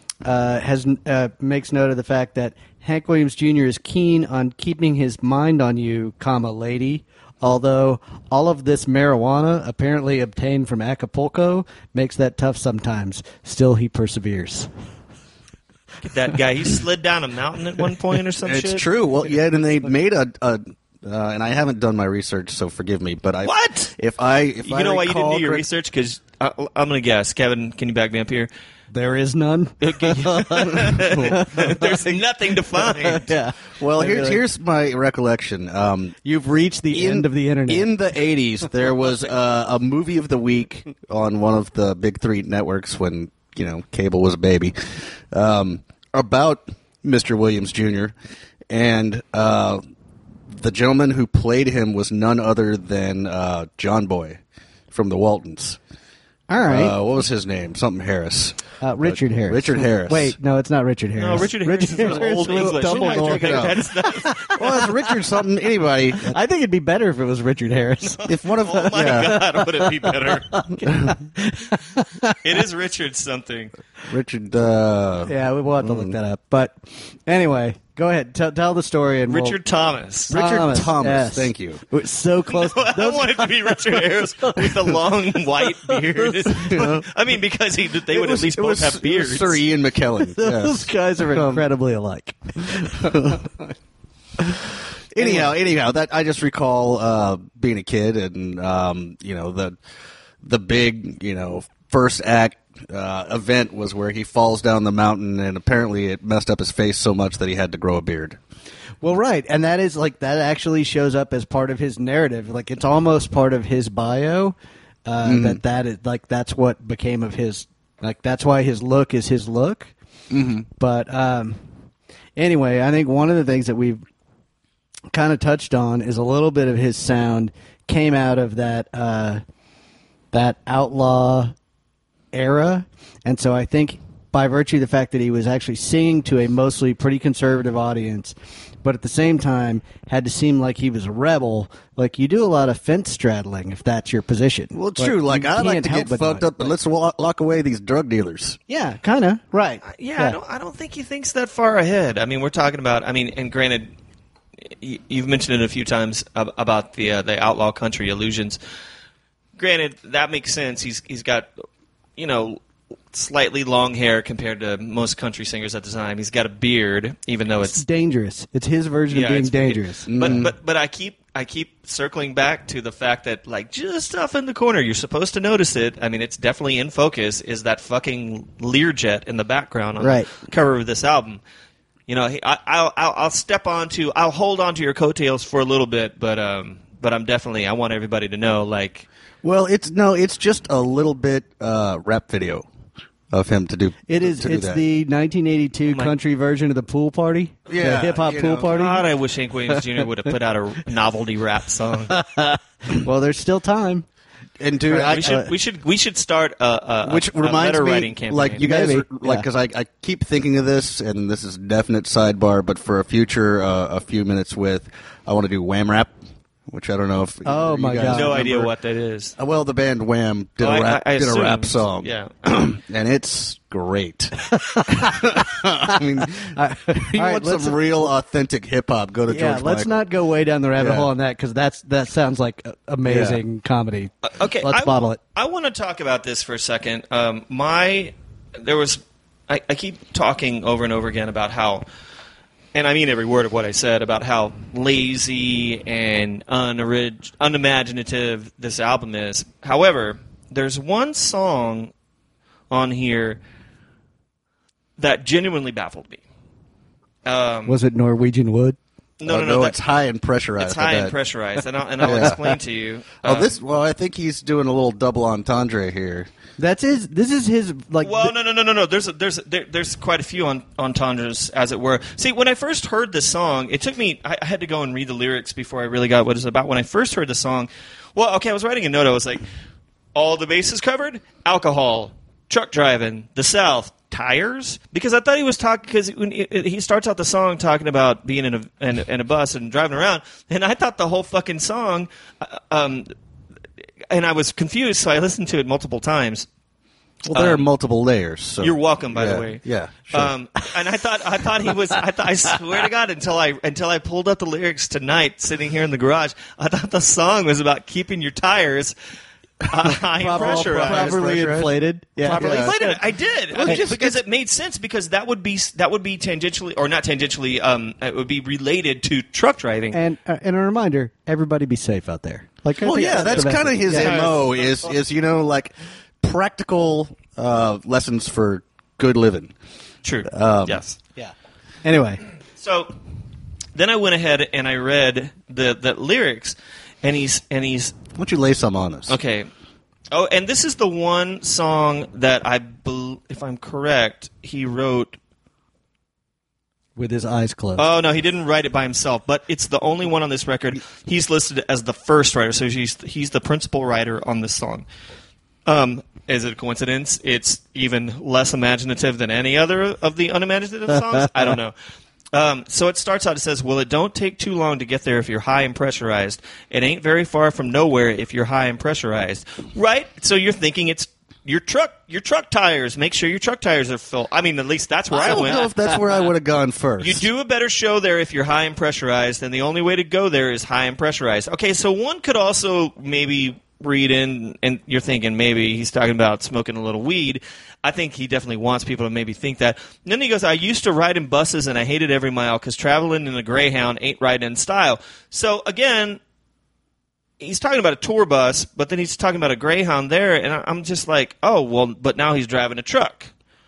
makes note of the fact that Hank Williams Jr. is keen on keeping his mind on you, lady. Although all of this marijuana, apparently obtained from Acapulco, makes that tough sometimes. Still, he perseveres. That guy, he slid down a mountain at one point or some shit. It's true. Well, yeah, and they made and I haven't done my research, so forgive me. But What? You know why you didn't do your research? Because I'm going to guess. Kevin, can you back me up here? There is none. There's nothing to find. Yeah. Well, here's my recollection. You've reached the end of the internet. In the 80s, there was a movie of the week on one of the big three networks when, cable was a baby, about Mr. Williams Jr. And the gentleman who played him was none other than John Boy from the Waltons. All right. What was his name? Something Harris. Richard Harris. Richard Harris. Wait, no, it's not Richard Harris. No, Richard Harris is old English. Dumbledore. Look it up. Well, it's Richard something. Anybody. I think it'd be better if it was Richard Harris. If one of Oh my God, would it be better? It is Richard something. Richard. Yeah, we'll have to look that up. But anyway, go ahead. Tell the story. And Richard Thomas. Richard Thomas. Yes. Thank you. We're so close. I want it to be Richard Harris with a long white beard. I mean, because they would at least both have beards. Sir Ian McKellen. Those guys are incredibly alike. Anyhow, that I just recall being a kid and the big first act event was where he falls down the mountain and apparently it messed up his face so much that he had to grow a beard. Well, right, and that is that actually shows up as part of his narrative. Like it's almost part of his bio. That is that's what became of his. That's why his look is his look. Mm-hmm. But anyway, I think one of the things that we've kind of touched on is a little bit of his sound came out of that outlaw era, and so I think by virtue of the fact that he was actually singing to a mostly pretty conservative audience, but at the same time had to seem like he was a rebel. Like you do a lot of fence straddling if that's your position. Well, true. Like I like to get fucked up, but let's lock away these drug dealers. Yeah, kind of right. Yeah, I don't think he thinks that far ahead. I mean, we're talking about. I mean, and granted, you've mentioned it a few times about the outlaw country illusions. Granted, that makes sense. He's got slightly long hair compared to most country singers at the time. He's got a beard, even though it's dangerous. It's his version of being dangerous. But I keep circling back to the fact that just off in the corner, you're supposed to notice it. I mean, it's definitely in focus. Is that fucking Learjet in the background on the cover of this album? I'll hold on to your coattails for a little bit, but I want everybody to know Well, it's just a little bit rap video of him to do. It's the 1982 country version of the pool party. Yeah, the hip hop pool party. God, I wish Hank Williams Jr. would have put out a novelty rap song. Well, there's still time. And dude, we should start a letter writing campaign. Like you guys, because I keep thinking of this, and this is a definite sidebar. But for a future, a few minutes with, I want to do Wham Rap. Which I don't know if oh my guys god, no remember. idea what that is. Well, the band Wham did a rap song, yeah, and it's great. I mean, you want some real authentic hip hop? Go to George let's Michael. not go way down the rabbit hole on that because that sounds like amazing comedy. Okay, let's bottle it. I want to talk about this for a second. I keep talking over and over again about how. And I mean every word of what I said about how lazy and unimaginative this album is. However, there's one song on here that genuinely baffled me. Was it Norwegian Wood? No, it's high and pressurized. It's high I and bet. pressurized, and I'll explain to you. Well, I think he's doing a little double entendre here. That's his. This is his. Like, Well, no. There's quite a few entendres, as it were. See, when I first heard this song, it took me. I had to go and read the lyrics before I really got what it's about. When I first heard the song, well, okay, I was writing a note. I was like, all the bases covered, alcohol, truck driving, the South, tires, because I thought he was talking, because he starts out the song talking about being in a bus and driving around, and I thought the whole fucking song. And I was confused, so I listened to it multiple times. Well, there are multiple layers. So. You're welcome, by the way. Yeah, sure. And I thought he was. I swear to God, until I pulled up the lyrics tonight, sitting here in the garage, I thought the song was about keeping your tires high and pressurized. properly inflated. Yeah. Properly Yeah. inflated. I did. Because it made sense, because that would be tangentially, or not tangentially, it would be related to truck driving. And a reminder: everybody be safe out there. Like, Well, yeah, that's kind of his Yeah. MO is like practical lessons for good living. True. Yes. Yeah. Anyway, So then I went ahead and I read the lyrics, and he's Why don't you lay some on us? okay. Oh, and this is the one song that if I'm correct, he wrote. with his eyes closed. Oh no, he didn't write it by himself, but it's the only one on this record. He's listed as the first writer, so he's the principal writer on this song. Is it a coincidence? It's even less imaginative than any other of the unimaginative songs? I don't know. So it starts out, it says, well, it don't take too long to get there if you're high and pressurized. It ain't very far from nowhere if you're high and pressurized. Right? So you're thinking it's your truck tires. Make sure your truck tires are full. I mean, at least that's where I don't went. know if that's where I would have gone first. You do a better show there if you're high and pressurized, and the only way to go there is high and pressurized. Okay, so one could also maybe read in, and you're thinking maybe he's talking about smoking a little weed. I think he definitely wants people to maybe think that. And then he goes, I used to ride in buses, and I hated every mile because traveling in a Greyhound ain't riding in style. So, again, he's talking about a tour bus, but then he's talking about a Greyhound there, and I'm just like, oh, well, but now he's driving a truck.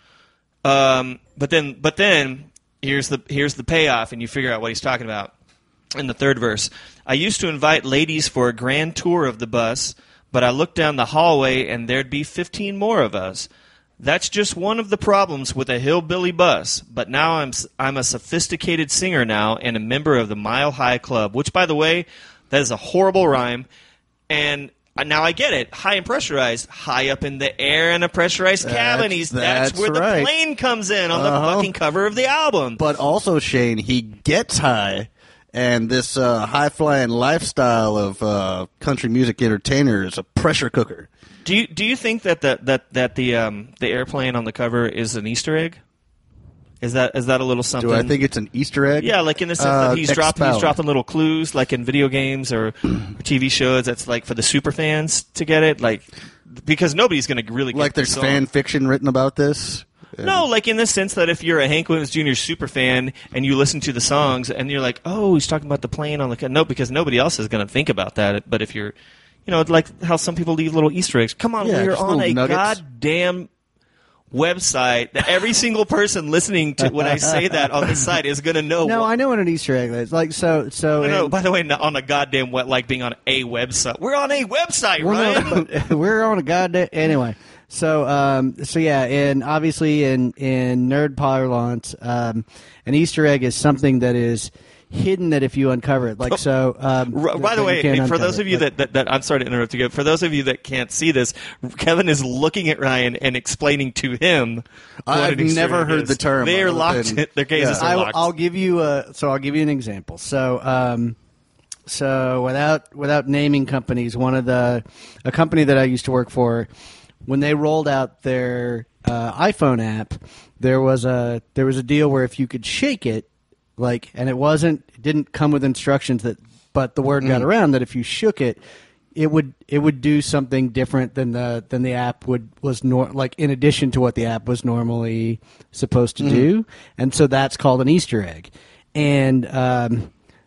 But then here's the payoff, and you figure out what he's talking about in the third verse. I used to invite ladies for a grand tour of the bus, but I looked down the hallway and there'd be 15 more of us. That's just one of the problems with a hillbilly bus. But now I'm a sophisticated singer now and a member of the Mile High Club, which, by the way, that is a horrible rhyme. And now I get it. High and pressurized, high up in the air in a pressurized cabin. That's where right. the plane comes in on the fucking cover of the album. But also, Shane, he gets high, and this high-flying lifestyle of country music entertainer is a pressure cooker. Do you think that the airplane on the cover is an Easter egg? Is that a little something? Do I think it's an Easter egg? Yeah, like in the sense that he's dropping little clues, like in video games or TV shows. That's like for the super fans to get it, like because nobody's going to really get like there's the song. fan fiction written about this. No, like in the sense that if you're a Hank Williams Jr. super fan and you listen to the songs and you're like, oh, he's talking about the plane on the no, because nobody else is going to think about that. But if you're, like how some people leave little Easter eggs. Come on, Yeah, we're just on little a nuggets. goddamn website that every single person listening to when I say that on the site is going to know. No, I know what an Easter egg is. Like so. No, by the way, not on a goddamn like being on a website. We're on a website, Ryan. But we're on a goddamn anyway. So yeah, and obviously in nerd parlance, an Easter egg is something that is hidden that if you uncover it, like so. By the way, for those of you that I'm sorry to interrupt you. For those of you that can't see this, Kevin is looking at Ryan and expling to him. I've never heard the term. They are other locked. than- Their gazes are locked. I'll give you an example. So without naming companies, a company that I used to work for, when they rolled out their iPhone app, there was a deal where if you could shake it, and it didn't come with instructions but the word got around that if you shook it, it would do something different than the app in addition to what the app was normally supposed to do, and so that's called an Easter egg. And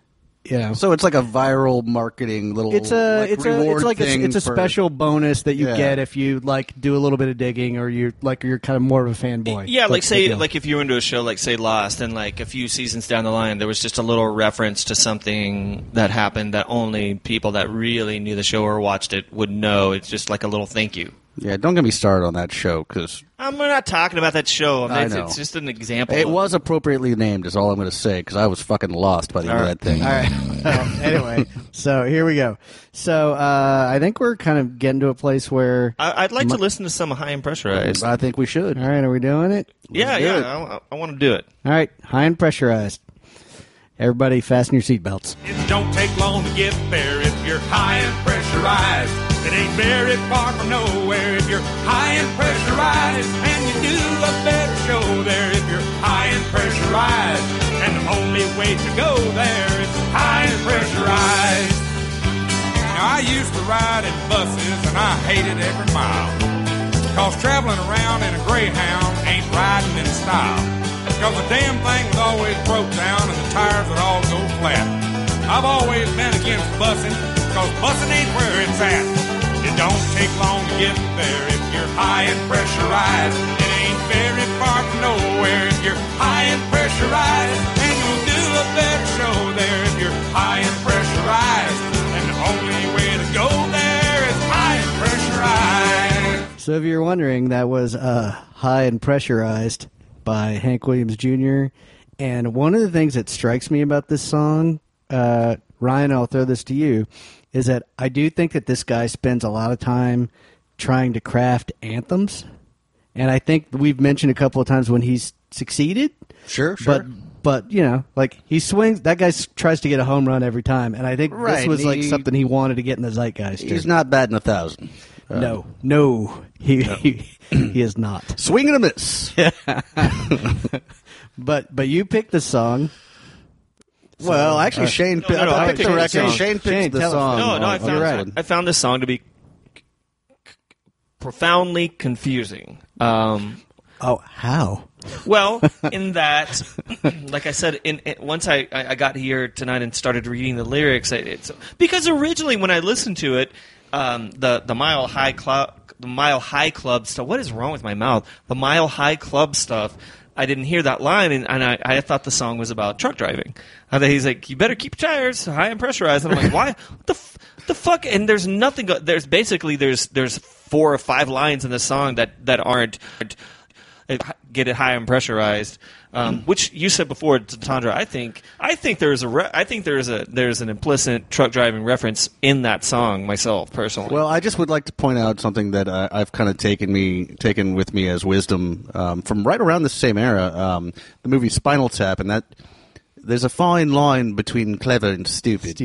So it's like a viral marketing little. It's a reward thing it's a for- special bonus that you Yeah. get if you like do a little bit of digging or you're kind of more of a fanboy. Yeah, like That's say, the deal. like if you were into a show like say Lost, and like a few seasons down the line, there was just a little reference to something that happened that only people that really knew the show or watched it would know. It's just like a little thank you. Yeah, don't get me started on that show because I'm not talking about that show. I know. It's just an example. it of- was appropriately named. Is all I'm going to say because I was fucking lost by the end of that thing. All right. Well, anyway, so here we go. So I think we're kind of getting to a place where. I'd like to listen to some High and Pressurized. I think we should. All right, are we doing it? Yeah, do it. yeah. I want to do it. All right, high and pressurized. Everybody, fasten your seatbelts. It don't take long to get there if you're high and pressurized. It ain't very far from nowhere if you're high and pressurized. And you do a better show there if you're high and pressurized. And the only way to go there is high and pressurized. Now, I used to ride in buses and I hated every mile. Cause traveling around in a Greyhound ain't riding in style. Cause the damn thing was always broke down and the tires would all go flat. I've always been against bussing, cause bussing ain't where it's at. It don't take long to get there if you're high and pressurized. It ain't very far from nowhere if you're high and pressurized. And you'll do a better show there if you're high and pressurized. And the only way to go there is high and pressurized. So if you're wondering, that was High and Pressurized by Hank Williams Jr. And one of the things that strikes me about this song, Ryan, I'll throw this to you, is that I do think that this guy spends a lot of time trying to craft anthems. And I think we've mentioned a couple of times when he's succeeded. Sure. But you know, like he swings, that guy tries to get a home run every time. And I think this Right, was like he- something he wanted to get in the zeitgeist. He's not batting 1,000. No, he is not. Swing and a miss. But you picked the song. Well, actually, Shane. no, no, I I picked the picked record. the song. Shane picked Shane, the tell us. song. No, on I the record. found this song to be profoundly confusing. Oh, how? Well, in that, like I said, once I got here tonight and started reading the lyrics, it's because originally when I listened to it, the Mile High Club stuff. What is wrong with my mouth? The Mile High Club stuff. I didn't hear that line, and I thought the song was about truck driving. And then he's like, "You better keep your tires high and pressurized." And I'm like, "Why? What the fuck?" And there's nothing. There's 4 or 5 lines in the song that aren't get it high and pressurized. Which you said before, Tandra. I think there's an implicit truck driving reference in that song myself personally. Well, I just would like to point out something that I've kind of taken with me as wisdom from right around the same era, the movie Spinal Tap, and that there's a fine line between clever and stupid.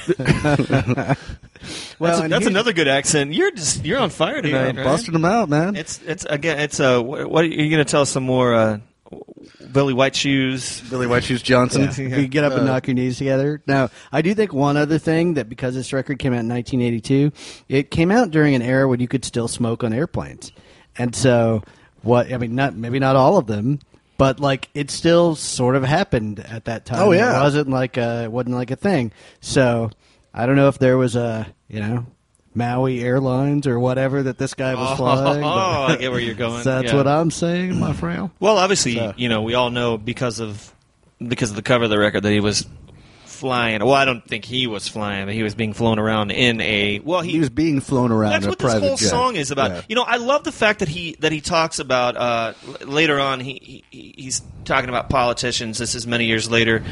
Well, that's another good accent. You're on fire tonight. Right? Busting them out, man. It's what are you going to tell us some more? Billy White Shoes. Billy White Shoes Johnson. if you get up and knock your knees together. Now, I do think one other thing that because this record came out in 1982, it came out during an era when you could still smoke on airplanes, and so maybe not all of them. But like it still sort of happened at that time. Oh, yeah. It wasn't like a thing. So I don't know if there was Maui Airlines or whatever that this guy was flying. Oh, but I get where you're going. that's Yeah. what I'm saying, my friend. Well, obviously, So- we all know because of the cover of the record that he was flying. Well, I don't think he was flying, but he was being flown around in a. Well, He was being flown around That's in a what this private whole jet. song is about. Yeah. I love the fact that he talks about later on. He's talking about politicians. This is many years later.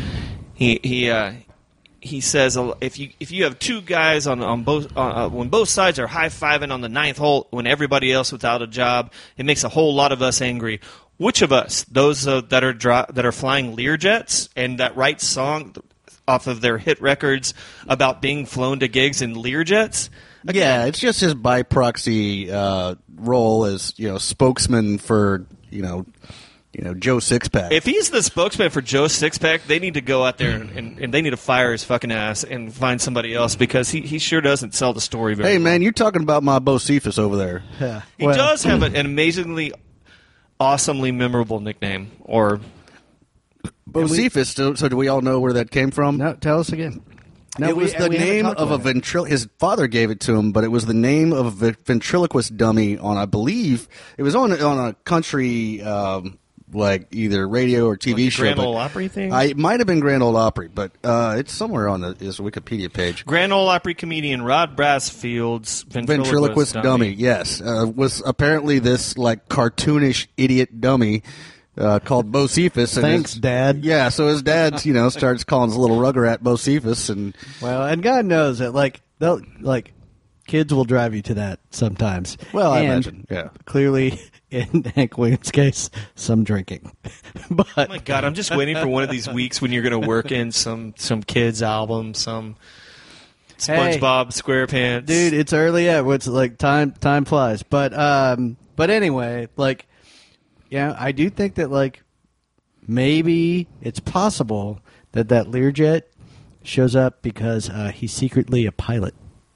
He says if you have two guys on both when both sides are high-fiving on the 9th hole when everybody else without a job, it makes a whole lot of us angry. Which of us, those that are flying Learjets and that write song off of their hit records about being flown to gigs in Learjets? Yeah, it's just his by proxy role as spokesman for Joe Sixpack. If he's the spokesman for Joe Sixpack, they need to go out there and they need to fire his fucking ass and find somebody else because he sure doesn't sell the story very Hey well. man, you're talking about my Bocephus over there. Yeah. He does have an amazingly, awesomely memorable nickname. Or Bocephus. So do we all know where that came from? No, tell us again. No, it was the name of a ventriloquist. His father gave it to him, but it was the name of a ventriloquist dummy on, I believe, it was on a country, like either radio or TV Like show. Grand but Ole Opry thing? It might have been Grand Ole Opry, but it's somewhere on his Wikipedia page. Grand Ole Opry comedian Rod Brassfield's Ventriloquist dummy, yes, was apparently this like cartoonish idiot dummy called Bocephus. And Thanks, Dad. Yeah, so his dad, starts calling his little ruggerat Bocephus, and Well, and God knows that they'll kids will drive you to that sometimes. Well, I And imagine, yeah. Clearly, in Hank Williams' case, some drinking. But Oh my God, I'm just waiting for one of these weeks when you're going to work in some kids album, some SpongeBob SquarePants. dude, it's early yet. What's like time flies. But anyway, I do think that maybe it's possible that Learjet shows up because he's secretly a pilot.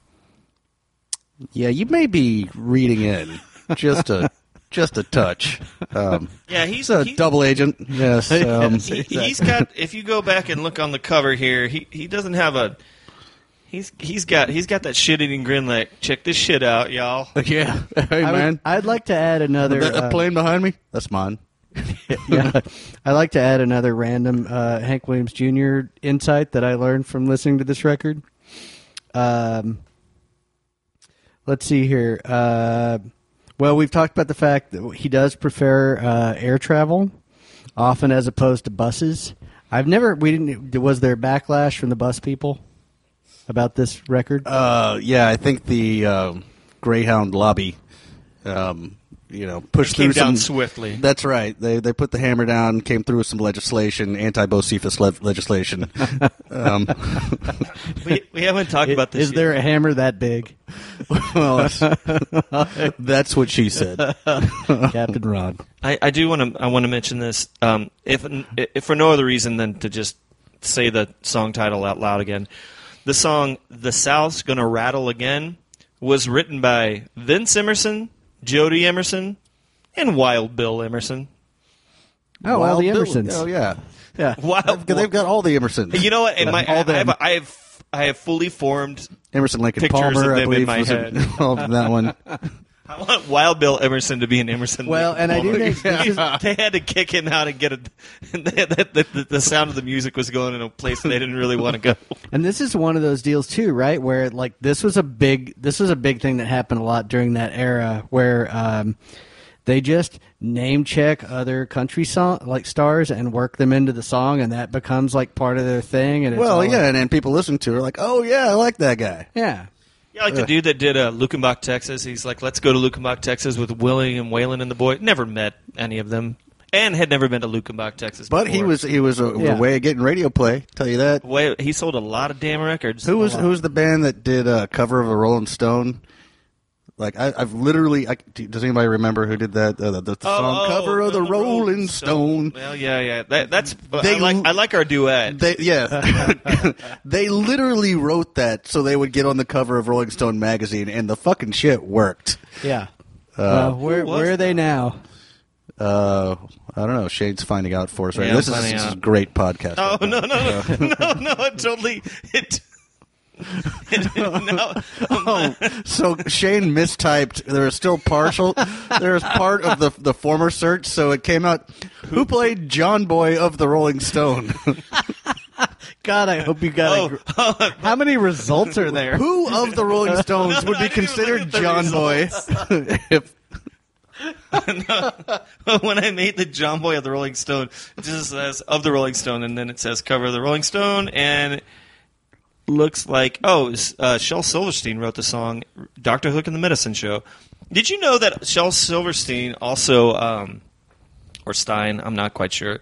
yeah, you may be reading in just a touch. Yeah, He's a double agent. Yes, He's got. If you go back and look on the cover here, he doesn't have a. He's got that shit-eating grin like, check this shit out, y'all. yeah. Hey, man, I'd like to add another. that plane behind me, that's mine. Yeah, I'd like to add another random Hank Williams Jr. insight that I learned from listening to this record. Let's see here. Well, we've talked about the fact that he does prefer air travel, often as opposed to buses. Was there backlash from the bus people about this record? Yeah, I think the Greyhound lobby, pushed Came through down some. swiftly. That's right. They put the hammer down, came through with some legislation, anti-Bocephus legislation. We haven't talked about this. Is there a hammer that big? Well, that's what she said. Captain Rod. I do want to mention this, if for no other reason than to just say the song title out loud again. The song "The South's Gonna Rattle Again" was written by Vince Emerson, Jody Emerson, and Wild Bill Emerson. Oh, all the Emersons. Oh, yeah. Yeah. They've got all the Emersons. You know what? All them. I have fully formed. Emerson, Lincoln, Pictures Palmer, of I them believe, in my was head. involved in that one. I want Wild Bill Emerson to be an Emerson. Well, and I do think they had to kick him out and get the sound of the music was going in a place they didn't really want to go. And this is one of those deals too, right? Where this was a big thing that happened a lot during that era, where they just name check other country stars and work them into the song, and that becomes part of their thing. And it's and people listen to it like, oh yeah, I like that guy. yeah. Yeah, like the dude that did Luckenbach, Texas. He's like, let's go to Luckenbach, Texas with Willie and Waylon and the boy. Never met any of them, and had never been to Luckenbach, Texas. But before. he was a way of getting radio play. Tell you that. He sold a lot of damn records. Who was the band that did a cover of a Rolling Stone? I've literally. Does anybody remember who did that? The song cover of the Rolling Stone. Well, yeah. That's. They- I like our duet. They they literally wrote that so they would get on the cover of Rolling Stone magazine, and the fucking shit worked. Yeah. Where are they now? I don't know. Shane's finding out for us right Yeah, now. I'm This finding is a out. great podcast. Oh right now. no! It totally. No. Oh, so Shane mistyped. There was still partial. There was part of the former search, so it came out. Who played John Boy of the Rolling Stone? God, I hope you got How many results are there? Who of the Rolling Stones would be considered John Boy? If When I made the John Boy of the Rolling Stone, it just says of the Rolling Stone, and then it says cover of the Rolling Stone, and looks like Shel Silverstein wrote the song Dr. Hook and the Medicine Show. Did you know that Shel Silverstein also or Stein, I'm not quite sure,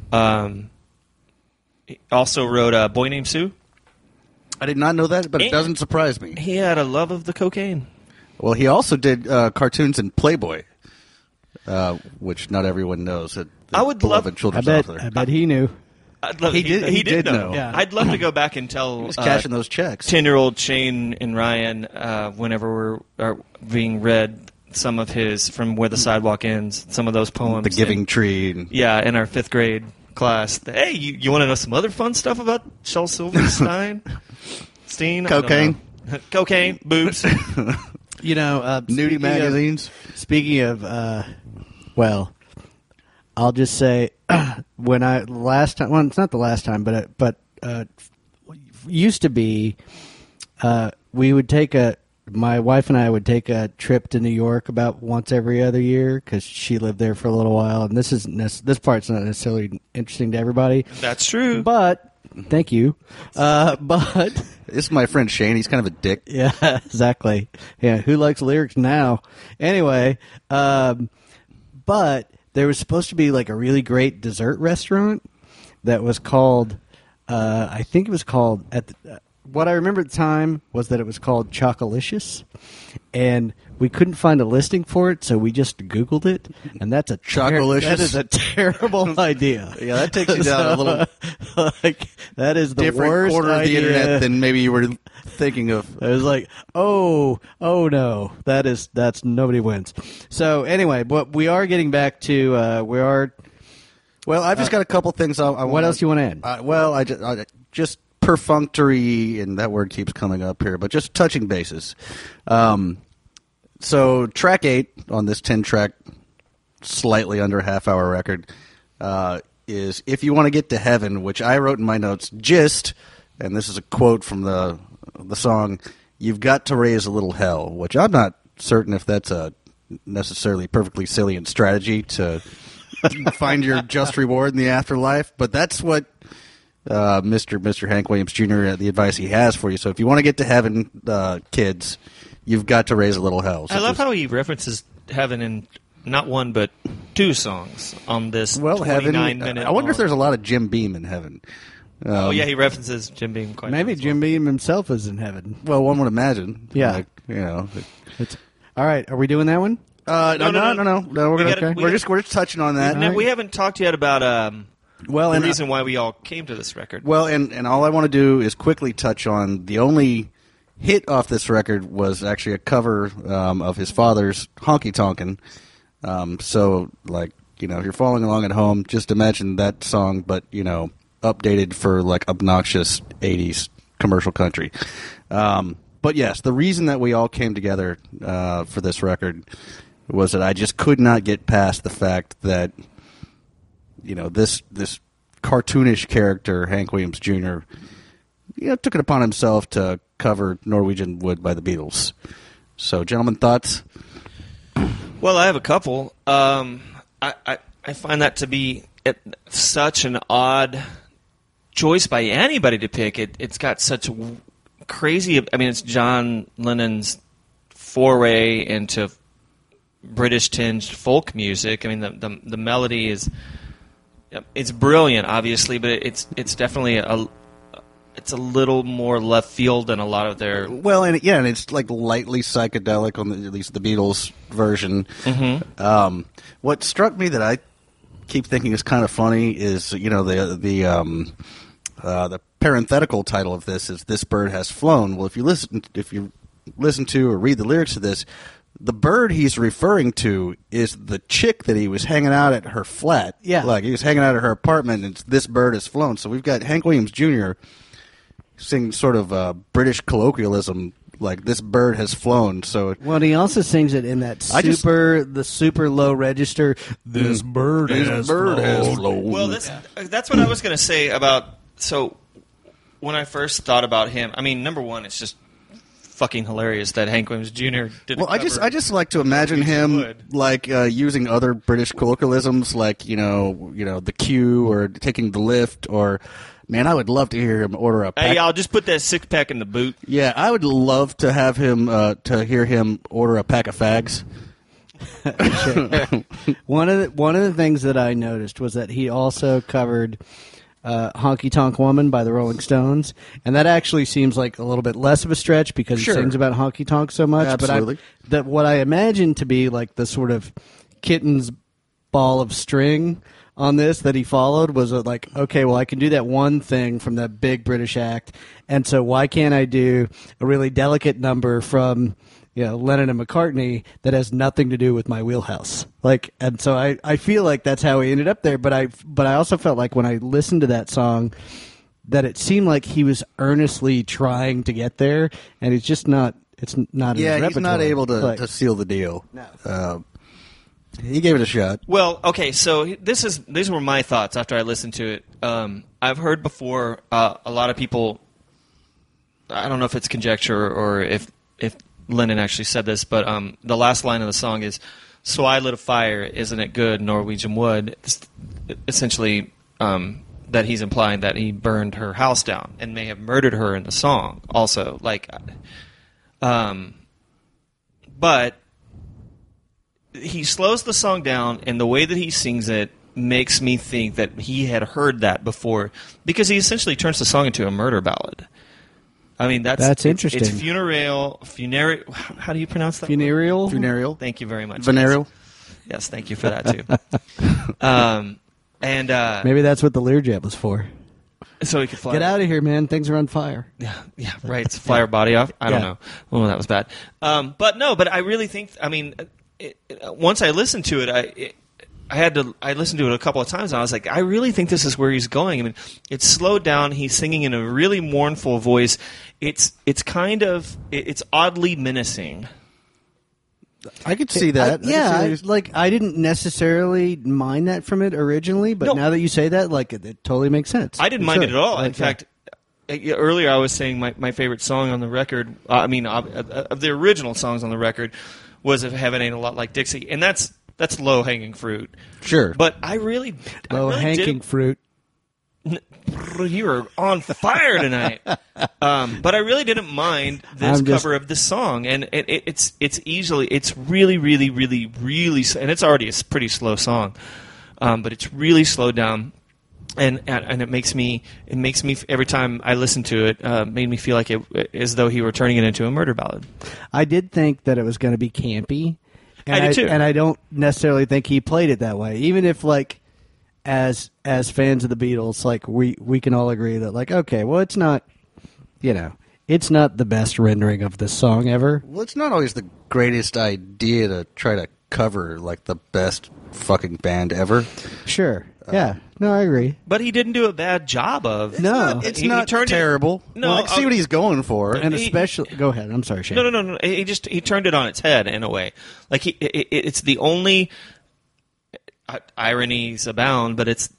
he also wrote Boy Named Sue? I did not know that, but it doesn't surprise me. He had a love of the cocaine. Well, he also did cartoons in Playboy, which not everyone knows. I would love- I children's author. bet he knew. He did know. Yeah. I'd love to go back and tell He's cashing those checks. 10-year-old Shane and Ryan, whenever we're being read some of his From Where the Sidewalk Ends, some of those poems. The Giving Tree. And, Yeah, in our 5th grade class. Hey, you want to know some other fun stuff about Shel Silverstein? Steen? I don't Cocaine. know. Cocaine, boobs. You know, Nudie magazines. Speaking of, well, I'll just say when I last time. Well, it's not the last time, but used to be. We would take my wife and I would take a trip to New York about once every other year because she lived there for a little while, and this part's not necessarily interesting to everybody. That's true. But thank you. But This is my friend Shane. He's kind of a dick. yeah, exactly. Yeah, who likes lyrics now? Anyway, but there was supposed to be like a really great dessert restaurant that was called. I think it was called what I remember at the time was that it was called Chocolicious, and we couldn't find a listing for it, so we just Googled it, and that's Chocolicious? That is a terrible idea. Yeah, that takes you down a little Like that is the different worst corner of the idea. internet than maybe you were thinking of. I was like, oh no, that's nobody wins. So anyway, but we are getting back to Well, I've just got a couple things I want. What else do you want to add? Well, I just perfunctory, and that word keeps coming up here, but just touching bases. So track 8 on this 10-track, slightly under half-hour record is "If You Want to Get to Heaven," which I wrote in my notes. Gist, and this is a quote from the song, "You've got to raise a little hell," which I'm not certain if that's a necessarily perfectly salient strategy to find your just reward in the afterlife, but that's what Mr. Hank Williams Jr. The advice he has for you. So if you want to get to heaven, kids, you've got to raise a little hell. So I love how he references heaven in not one but 2 songs on this 29-minute. I wonder if there's a lot of Jim Beam in heaven. Oh yeah, he references Jim Beam quite. Maybe a bit as Jim Beam himself is in heaven. Well, one would imagine. Yeah. Like, you know. All right, are we doing that one? No. We're We gonna, gotta- we we're gotta- just touching on that. Now, we haven't talked yet about Well, the and reason why we all came to this record. Well, and all I want to do is quickly touch on the only hit off this record was actually a cover of his father's Honky Tonkin'. So, like, you know, if you're following along at home, just imagine that song, but, you know, updated for, like, obnoxious 80s commercial country. But, yes, the reason that we all came together for this record was that I just could not get past the fact that, you know, this cartoonish character, Hank Williams Jr., you know, took it upon himself to cover Norwegian Wood by the Beatles. So, gentlemen, thoughts? Well, I have a couple. I find that to be such an odd choice by anybody to pick. It's got such crazy. I mean, it's John Lennon's foray into British tinged folk music. I mean, the melody is it's brilliant, obviously, but it's definitely it's a little more left field than a lot of their. Well, and it's like lightly psychedelic on at least the Beatles version. Mm-hmm. What struck me that I keep thinking is kind of funny is, you know, the parenthetical title of this is "This Bird Has Flown." Well, if you listen to or read the lyrics of this, the bird he's referring to is the chick that he was hanging out at her flat. Yeah. Like, he was hanging out at her apartment, and it's "This Bird Has Flown." So we've got Hank Williams Jr. sing sort of British colloquialism, like "This bird has flown." So, Well, and he also sings it in that the super low register. This bird has flown. Well, that's what I was going to say about. So, when I first thought about him, I mean, number one, it's just fucking hilarious that Hank Williams Jr. did. Well, I just like to imagine him like using other British colloquialisms, like you know the queue or taking the lift, or man, I would love to hear him order a pack. Hey, I'll just put that 6-pack in the boot. Yeah, I would love to have him to hear him order a pack of fags. One of the things that I noticed was that he also covered "Honky Tonk Woman" by the Rolling Stones, and that actually seems like a little bit less of a stretch because Sure. he sings about honky tonk so much. Absolutely. But what I imagine to be like the sort of kitten's ball of string on this that he followed was like, okay, well, I can do that one thing from that big British act, and so why can't I do a really delicate number from, you know, Lennon and McCartney that has nothing to do with my wheelhouse? Like, and so I feel like that's how he ended up there. But I also felt like when I listened to that song, that it seemed like he was earnestly trying to get there, and it's just not. It's not. in his he's not repertoire. able to, Like, to seal the deal. No. He gave it a shot. Well, okay, so these were my thoughts after I listened to it. I've heard before a lot of people. I don't know if it's conjecture or if Lennon actually said this, but the last line of the song is, "So I lit a fire, isn't it good, Norwegian wood?" It's essentially, that he's implying that he burned her house down and may have murdered her in the song. Also, but he slows the song down, and the way that he sings it makes me think that he had heard that before, because he essentially turns the song into a murder ballad. I mean, that's interesting. It's funereal. How do you pronounce that? Funereal. Funereal. Thank you very much. Venereal. Yes, thank you for that too. Maybe that's what the Learjet was for. So he could fly. Get out of here, man! Things are on fire. Yeah, right. It's fire body off. I don't know. Oh, that was bad. But I really think. I mean, once I listened to it, I listened to it a couple of times, and I was like, I really think this is where he's going. I mean, it's slowed down. He's singing in a really mournful voice. It's oddly menacing. I could see that. I didn't necessarily mind that from it originally, but No. now that you say that, it totally makes sense. I didn't mind it at all. In fact, earlier I was saying my favorite song on the record, of the original songs on the record, was "If Heaven Ain't a Lot Like Dixie," and that's low-hanging fruit. Sure. But I really low-hanging fruit. You are on fire tonight. But I really didn't mind this cover of this song, and it's really, really, really, really, and it's already a pretty slow song, but it's really slowed down, and it makes me every time I listen to it, made me feel like it as though he were turning it into a murder ballad. I did think that it was going to be campy. And I did too. And I don't necessarily think he played it that way. Even if, as fans of the Beatles, we can all agree that, okay, well, it's not, it's not the best rendering of this song ever. Well, it's not always the greatest idea to try to cover, the best fucking band ever. Sure. Yeah. No, I agree. But he didn't do a bad job of. It's not terrible. No, I see what he's going for. And especially, go ahead. I'm sorry, Shane. No. He turned it on its head in a way. It's the only. Ironies abound, but it's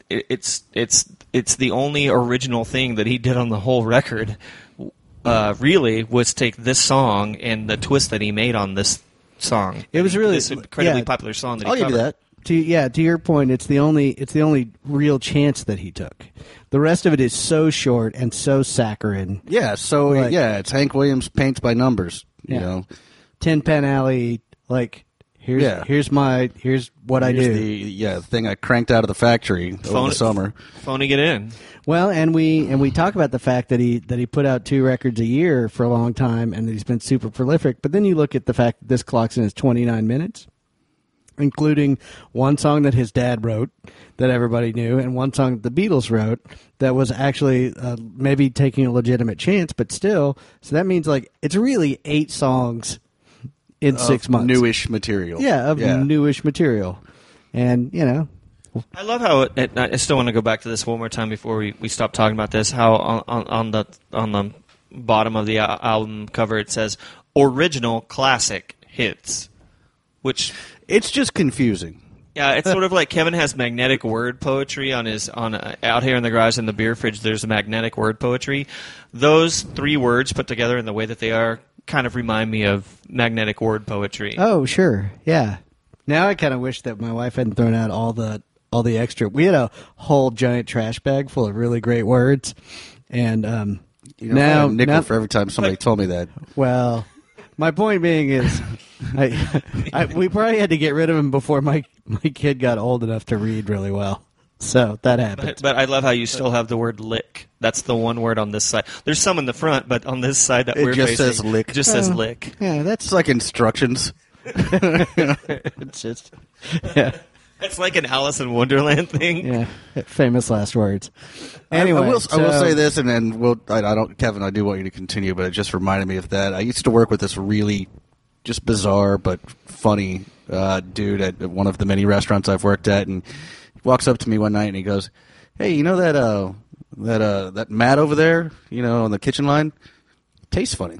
the only original thing that he did on the whole record. Really, was take this song and the twist that he made on this song. It was really this incredibly popular song that I'll he give you covered. that. To your point, it's the only real chance that he took. The rest of it is so short and so saccharine. Yeah, it's Hank Williams paints by numbers. You know, Tin Pan Alley. Here's what I do. The thing I cranked out of the factory over the summer. Phoning it in. Well, and we talk about the fact that he put out 2 records a year for a long time, and that he's been super prolific. But then you look at the fact that this clocks in as 29 minutes. Including one song that his dad wrote that everybody knew, and one song that the Beatles wrote that was actually maybe taking a legitimate chance, but still. So that means it's really 8 songs in 6 months. Newish material. Yeah, newish material. And, I love how I still want to go back to this one more time before we stop talking about this. How on the bottom of the album cover it says "Original Classic Hits," which it's just confusing. Yeah, it's sort of like Kevin has magnetic word poetry on out here in the garage in the beer fridge. There's a magnetic word poetry. Those 3 words put together in the way that they are kind of remind me of magnetic word poetry. Oh, sure, yeah. Now I kind of wish that my wife hadn't thrown out all the extra. We had a whole giant trash bag full of really great words, and now nickel for every time somebody told me that. Well, my point being is, we probably had to get rid of him before my kid got old enough to read really well. So that happened. But I love how you still have the word lick. That's the one word on this side. There's some in the front, but on this side that we're just facing, says lick. it just says lick. Yeah, It's like instructions. it's just, yeah. It's like an Alice in Wonderland thing. Yeah, famous last words. Anyway, I will say this, and then Kevin, I do want you to continue, but it just reminded me of that. I used to work with this really just bizarre but funny dude at one of the many restaurants I've worked at, and he walks up to me one night and he goes, "Hey, you know that that Matt over there, on the kitchen line, tastes funny.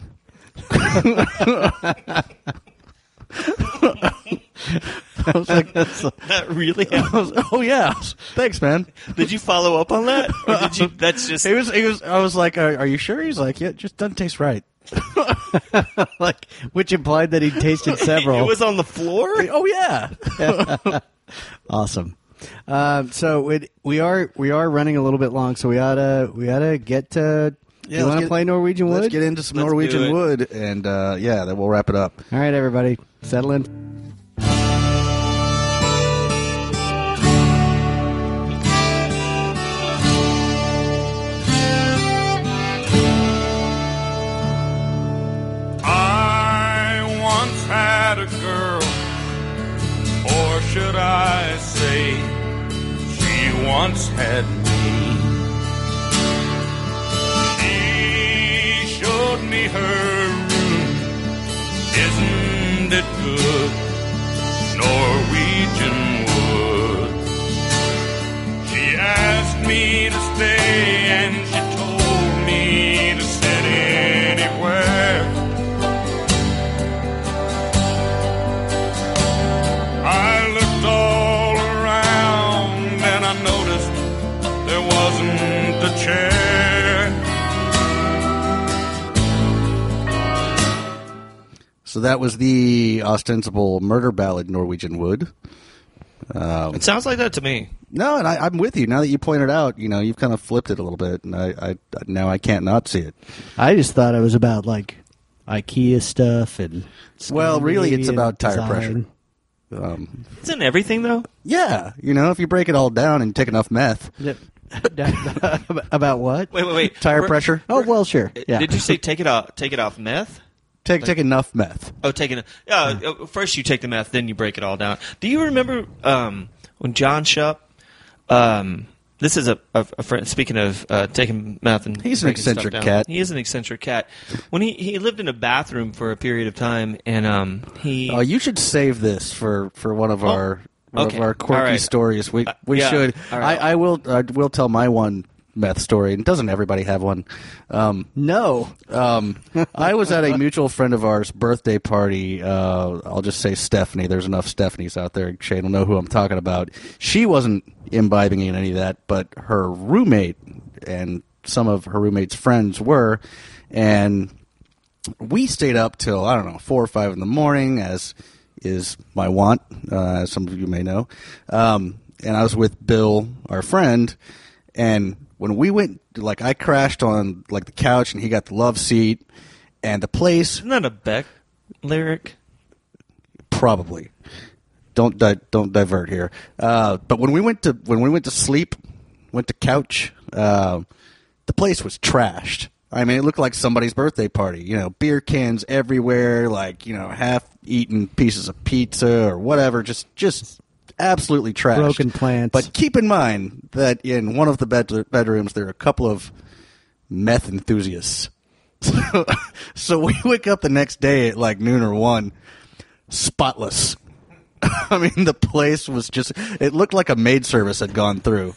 I was like, That really oh yeah, thanks, man. Did you follow up on that? Or did you? That's just. He was. I was like, are you sure? He's like, yeah, it just doesn't taste right. Like, which implied that he tasted several. It was on the floor. Oh yeah. Awesome. So we are running a little bit long, so we oughta get to. Yeah, you want to play Norwegian Wood? Let's get into some Let's do Norwegian it. Wood, and then we'll wrap it up. All right, everybody, settle in. I once had a girl, or should I say, she once had me. She showed me her room. Isn't it good? Norwegian wood. She asked me to stay, and she told me to sit anywhere. I looked all around and I noticed there wasn't a chair. So that was the ostensible murder ballad, Norwegian Wood. It sounds like that to me. No, and I'm with you. Now that you pointed out, you've kind of flipped it a little bit, and I now I can't not see it. I just thought it was about like IKEA stuff and. Well, really, it's about tire design. pressure. Isn't everything though? Yeah, if you break it all down and take enough meth, Yep. About what? Wait. tire pressure. Oh well, sure. Yeah. Did you say take it off meth? Take enough meth. Oh, taking it. First you take the meth, then you break it all down. Do you remember when John Shupp? This is a friend. Speaking of taking meth and He's an breaking stuff eccentric down. cat. He is an eccentric cat. When he lived in a bathroom for a period of time, and he. Oh, you should save this for one of our okay. quirky All right. stories. We yeah. should. All right. I will tell my one meth story. And doesn't everybody have one? No. I was at a mutual friend of ours' birthday party. I'll just say Stephanie. There's enough Stephanies out there. Shane will know who I'm talking about. She wasn't imbibing in any of that, but her roommate and some of her roommate's friends were. And we stayed up till, 4 or 5 in the morning, as is my wont, as some of you may know. And I was with Bill, our friend, and when we went, I crashed on, the couch, and he got the love seat, and the place... Isn't that a Beck lyric? Probably. Don't divert here. But when we went to sleep, went to couch, the place was trashed. I mean, it looked like somebody's birthday party. Beer cans everywhere, half-eaten pieces of pizza or whatever, just absolutely trashed. Broken plants. But keep in mind that in one of the bedrooms, there are a couple of meth enthusiasts. So we wake up the next day at noon or 1, spotless. I mean, the place was just, it looked like a maid service had gone through.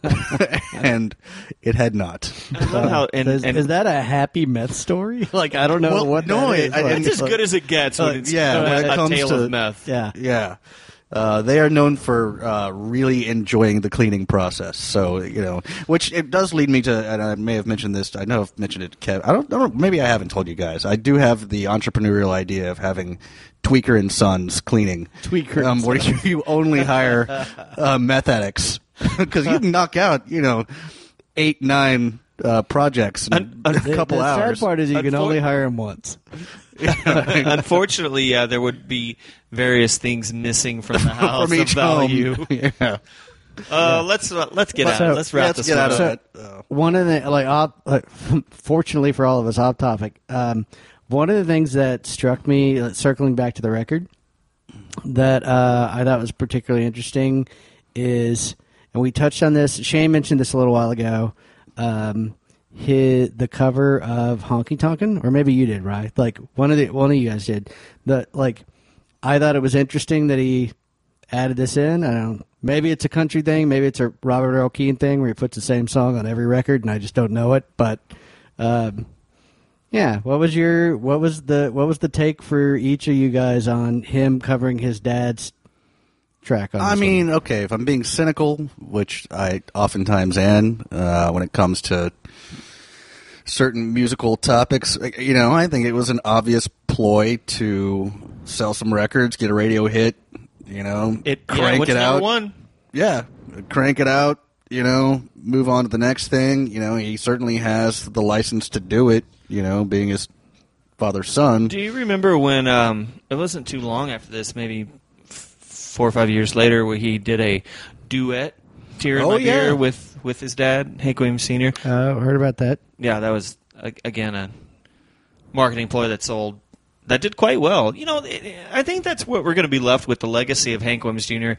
And it had not. I love how, is that a happy meth story? I don't know Well, what no, that is. it's as good as it gets when it's yeah, when it a comes tale to- of meth. Yeah. Yeah. They are known for really enjoying the cleaning process. So, which it does lead me to, and I may have mentioned this, I know I've mentioned it to Kev. I don't know, maybe I haven't told you guys. I do have the entrepreneurial idea of having Tweaker and Sons cleaning. Tweaker and where you only hire meth addicts. Because you can knock out, 8, 9 projects in a couple the hours. sad part is you can only hire him once. Unfortunately, there would be various things missing from the house From each of value. home. Yeah. Let's get out. Let's wrap this get out one of up. that. One of the fortunately for all of us, off topic. One of the things that struck me, circling back to the record, that I thought was particularly interesting is, and we touched on this. Shane mentioned this a little while ago. The cover of Honky Tonkin', or maybe you did, right? One of you guys did. I thought it was interesting that he added this in. I don't. Maybe it's a country thing. Maybe it's a Robert Earl Keen thing where he puts the same song on every record, and I just don't know it. But yeah, what was the take for each of you guys on him covering his dad's track on this I mean, okay, if I'm being cynical, which I oftentimes am, when it comes to certain musical topics, I think it was an obvious ploy to sell some records, get a radio hit, crank it out. One. Yeah, crank it out, move on to the next thing. He certainly has the license to do it, being his father's son. Do you remember when, it wasn't too long after this, maybe 4 or 5 years later, where he did a duet, Tear in My Beer, with his dad, Hank Williams Sr.? Heard about that. Yeah, that was, again, a marketing ploy that did quite well. I think that's what we're going to be left with, the legacy of Hank Williams Jr.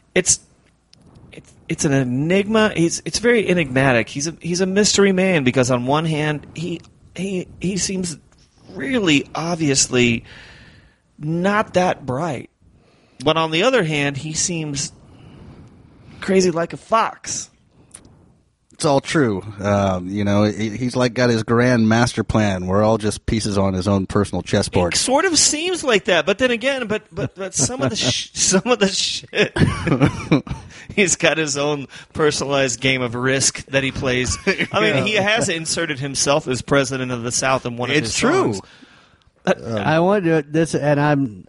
It's an enigma. It's very enigmatic. He's a mystery man because on one hand he seems really obviously not that bright, but on the other hand he seems crazy like a fox. It's all true. He's like got his grand master plan. We're all just pieces on his own personal chessboard. It sort of seems like that, but then again, but some of the shit. He's got his own personalized game of Risk that he plays. I mean, he has inserted himself as president of the South in one of his songs. It's true. I want to do this, and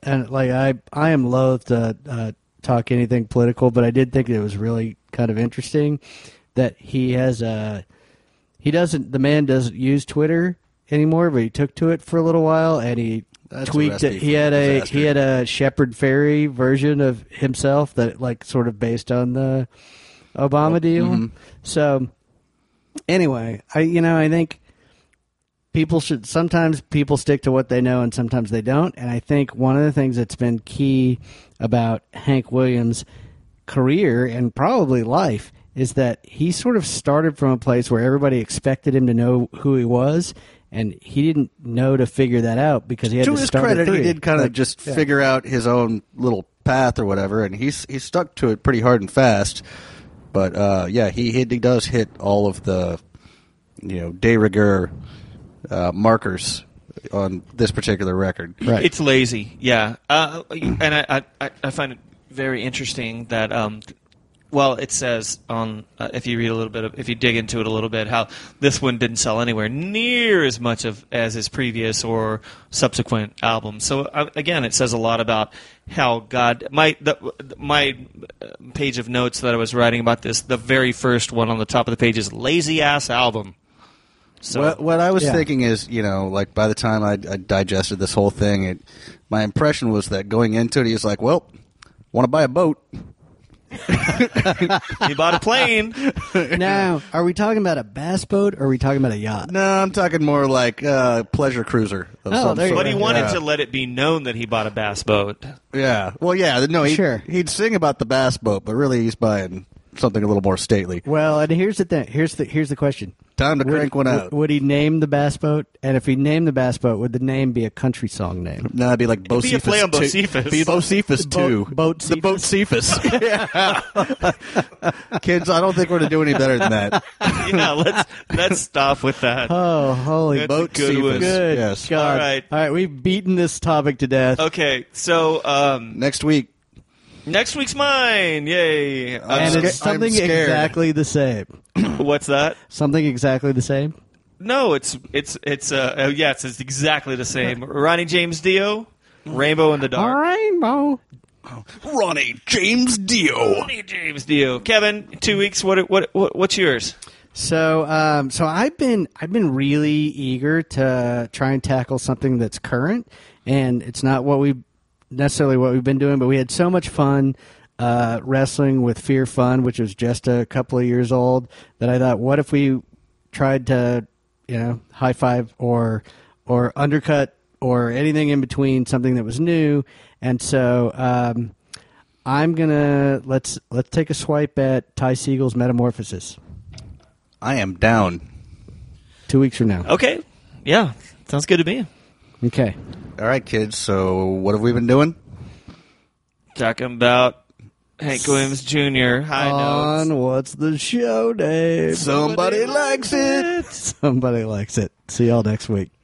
I am loath to talk anything political, but I did think it was really kind of interesting that the man doesn't use Twitter anymore, but he took to it for a little while and he tweaked it. He had a Shepard Fairey version of himself that sort of based on the Obama deal. Mm-hmm. So anyway, I think sometimes people stick to what they know and sometimes they don't. And I think one of the things that's been key about Hank Williams' career and probably life is that he sort of started from a place where everybody expected him to know who he was, and he didn't know to figure that out because he had to start his credit, at 3. he did kind of just figure out his own little path or whatever, and he stuck to it pretty hard and fast. But he does hit all of the de rigueur markers on this particular record. Right. It's lazy, yeah. And I find it very interesting that it says on if you read a little bit, if you dig into it a little bit, how this one didn't sell anywhere near as much as his previous or subsequent albums. So again, it says a lot about how God. My page of notes that I was writing about this, the very first one on the top of the page is lazy ass album. So what I was thinking is, by the time I digested this whole thing, my impression was that going into it, he's like, well, want to buy a boat. He bought a plane. Now, are we talking about a bass boat or are we talking about a yacht? No, I'm talking more like pleasure cruiser. Of some there you sort. But he wanted to let it be known that he bought a bass boat. Yeah. Well, yeah. No, Sure. He'd sing about the bass boat, but really he's buying something a little more stately. Well, and here's the thing. Here's the question. Time to crank one out. Would he name the bass boat? And if he named the bass boat, would the name be a country song name? No, it'd be like Bo It'd be a play on Bocephus. Be Bocephus 2. Boat The Boat Cephas. Yeah. Kids, I don't think we're going to do any better than that. Yeah, let's stop with that. Oh, holy That's Boat a good Cephas. one. good Yes. God! All right. We've beaten this topic to death. Okay, so Next week. next week's mine. Yay! And it's something I'm scared. exactly the same. What's that? Something exactly the same. No, it's exactly the same. Ronnie James Dio, Rainbow in the Dark. Rainbow. Ronnie James Dio. Ronnie James Dio. Kevin, 2 weeks. What's yours? So I've been really eager to try and tackle something that's current, and it's not necessarily what we've been doing, but we had so much fun wrestling with Fear Fun, which was just a couple of years old, that I thought, what if we tried to, high five or undercut or anything in between, something that was new. And so I'm gonna let's take a swipe at Ty Siegel's Metamorphosis. I am down. 2 weeks from now. Okay. Yeah, sounds good to me. Okay. All right, kids. So what have we been doing? Talking about Hank Williams Jr. High notes. On what's the show name? Somebody likes it. Somebody likes it. See y'all next week.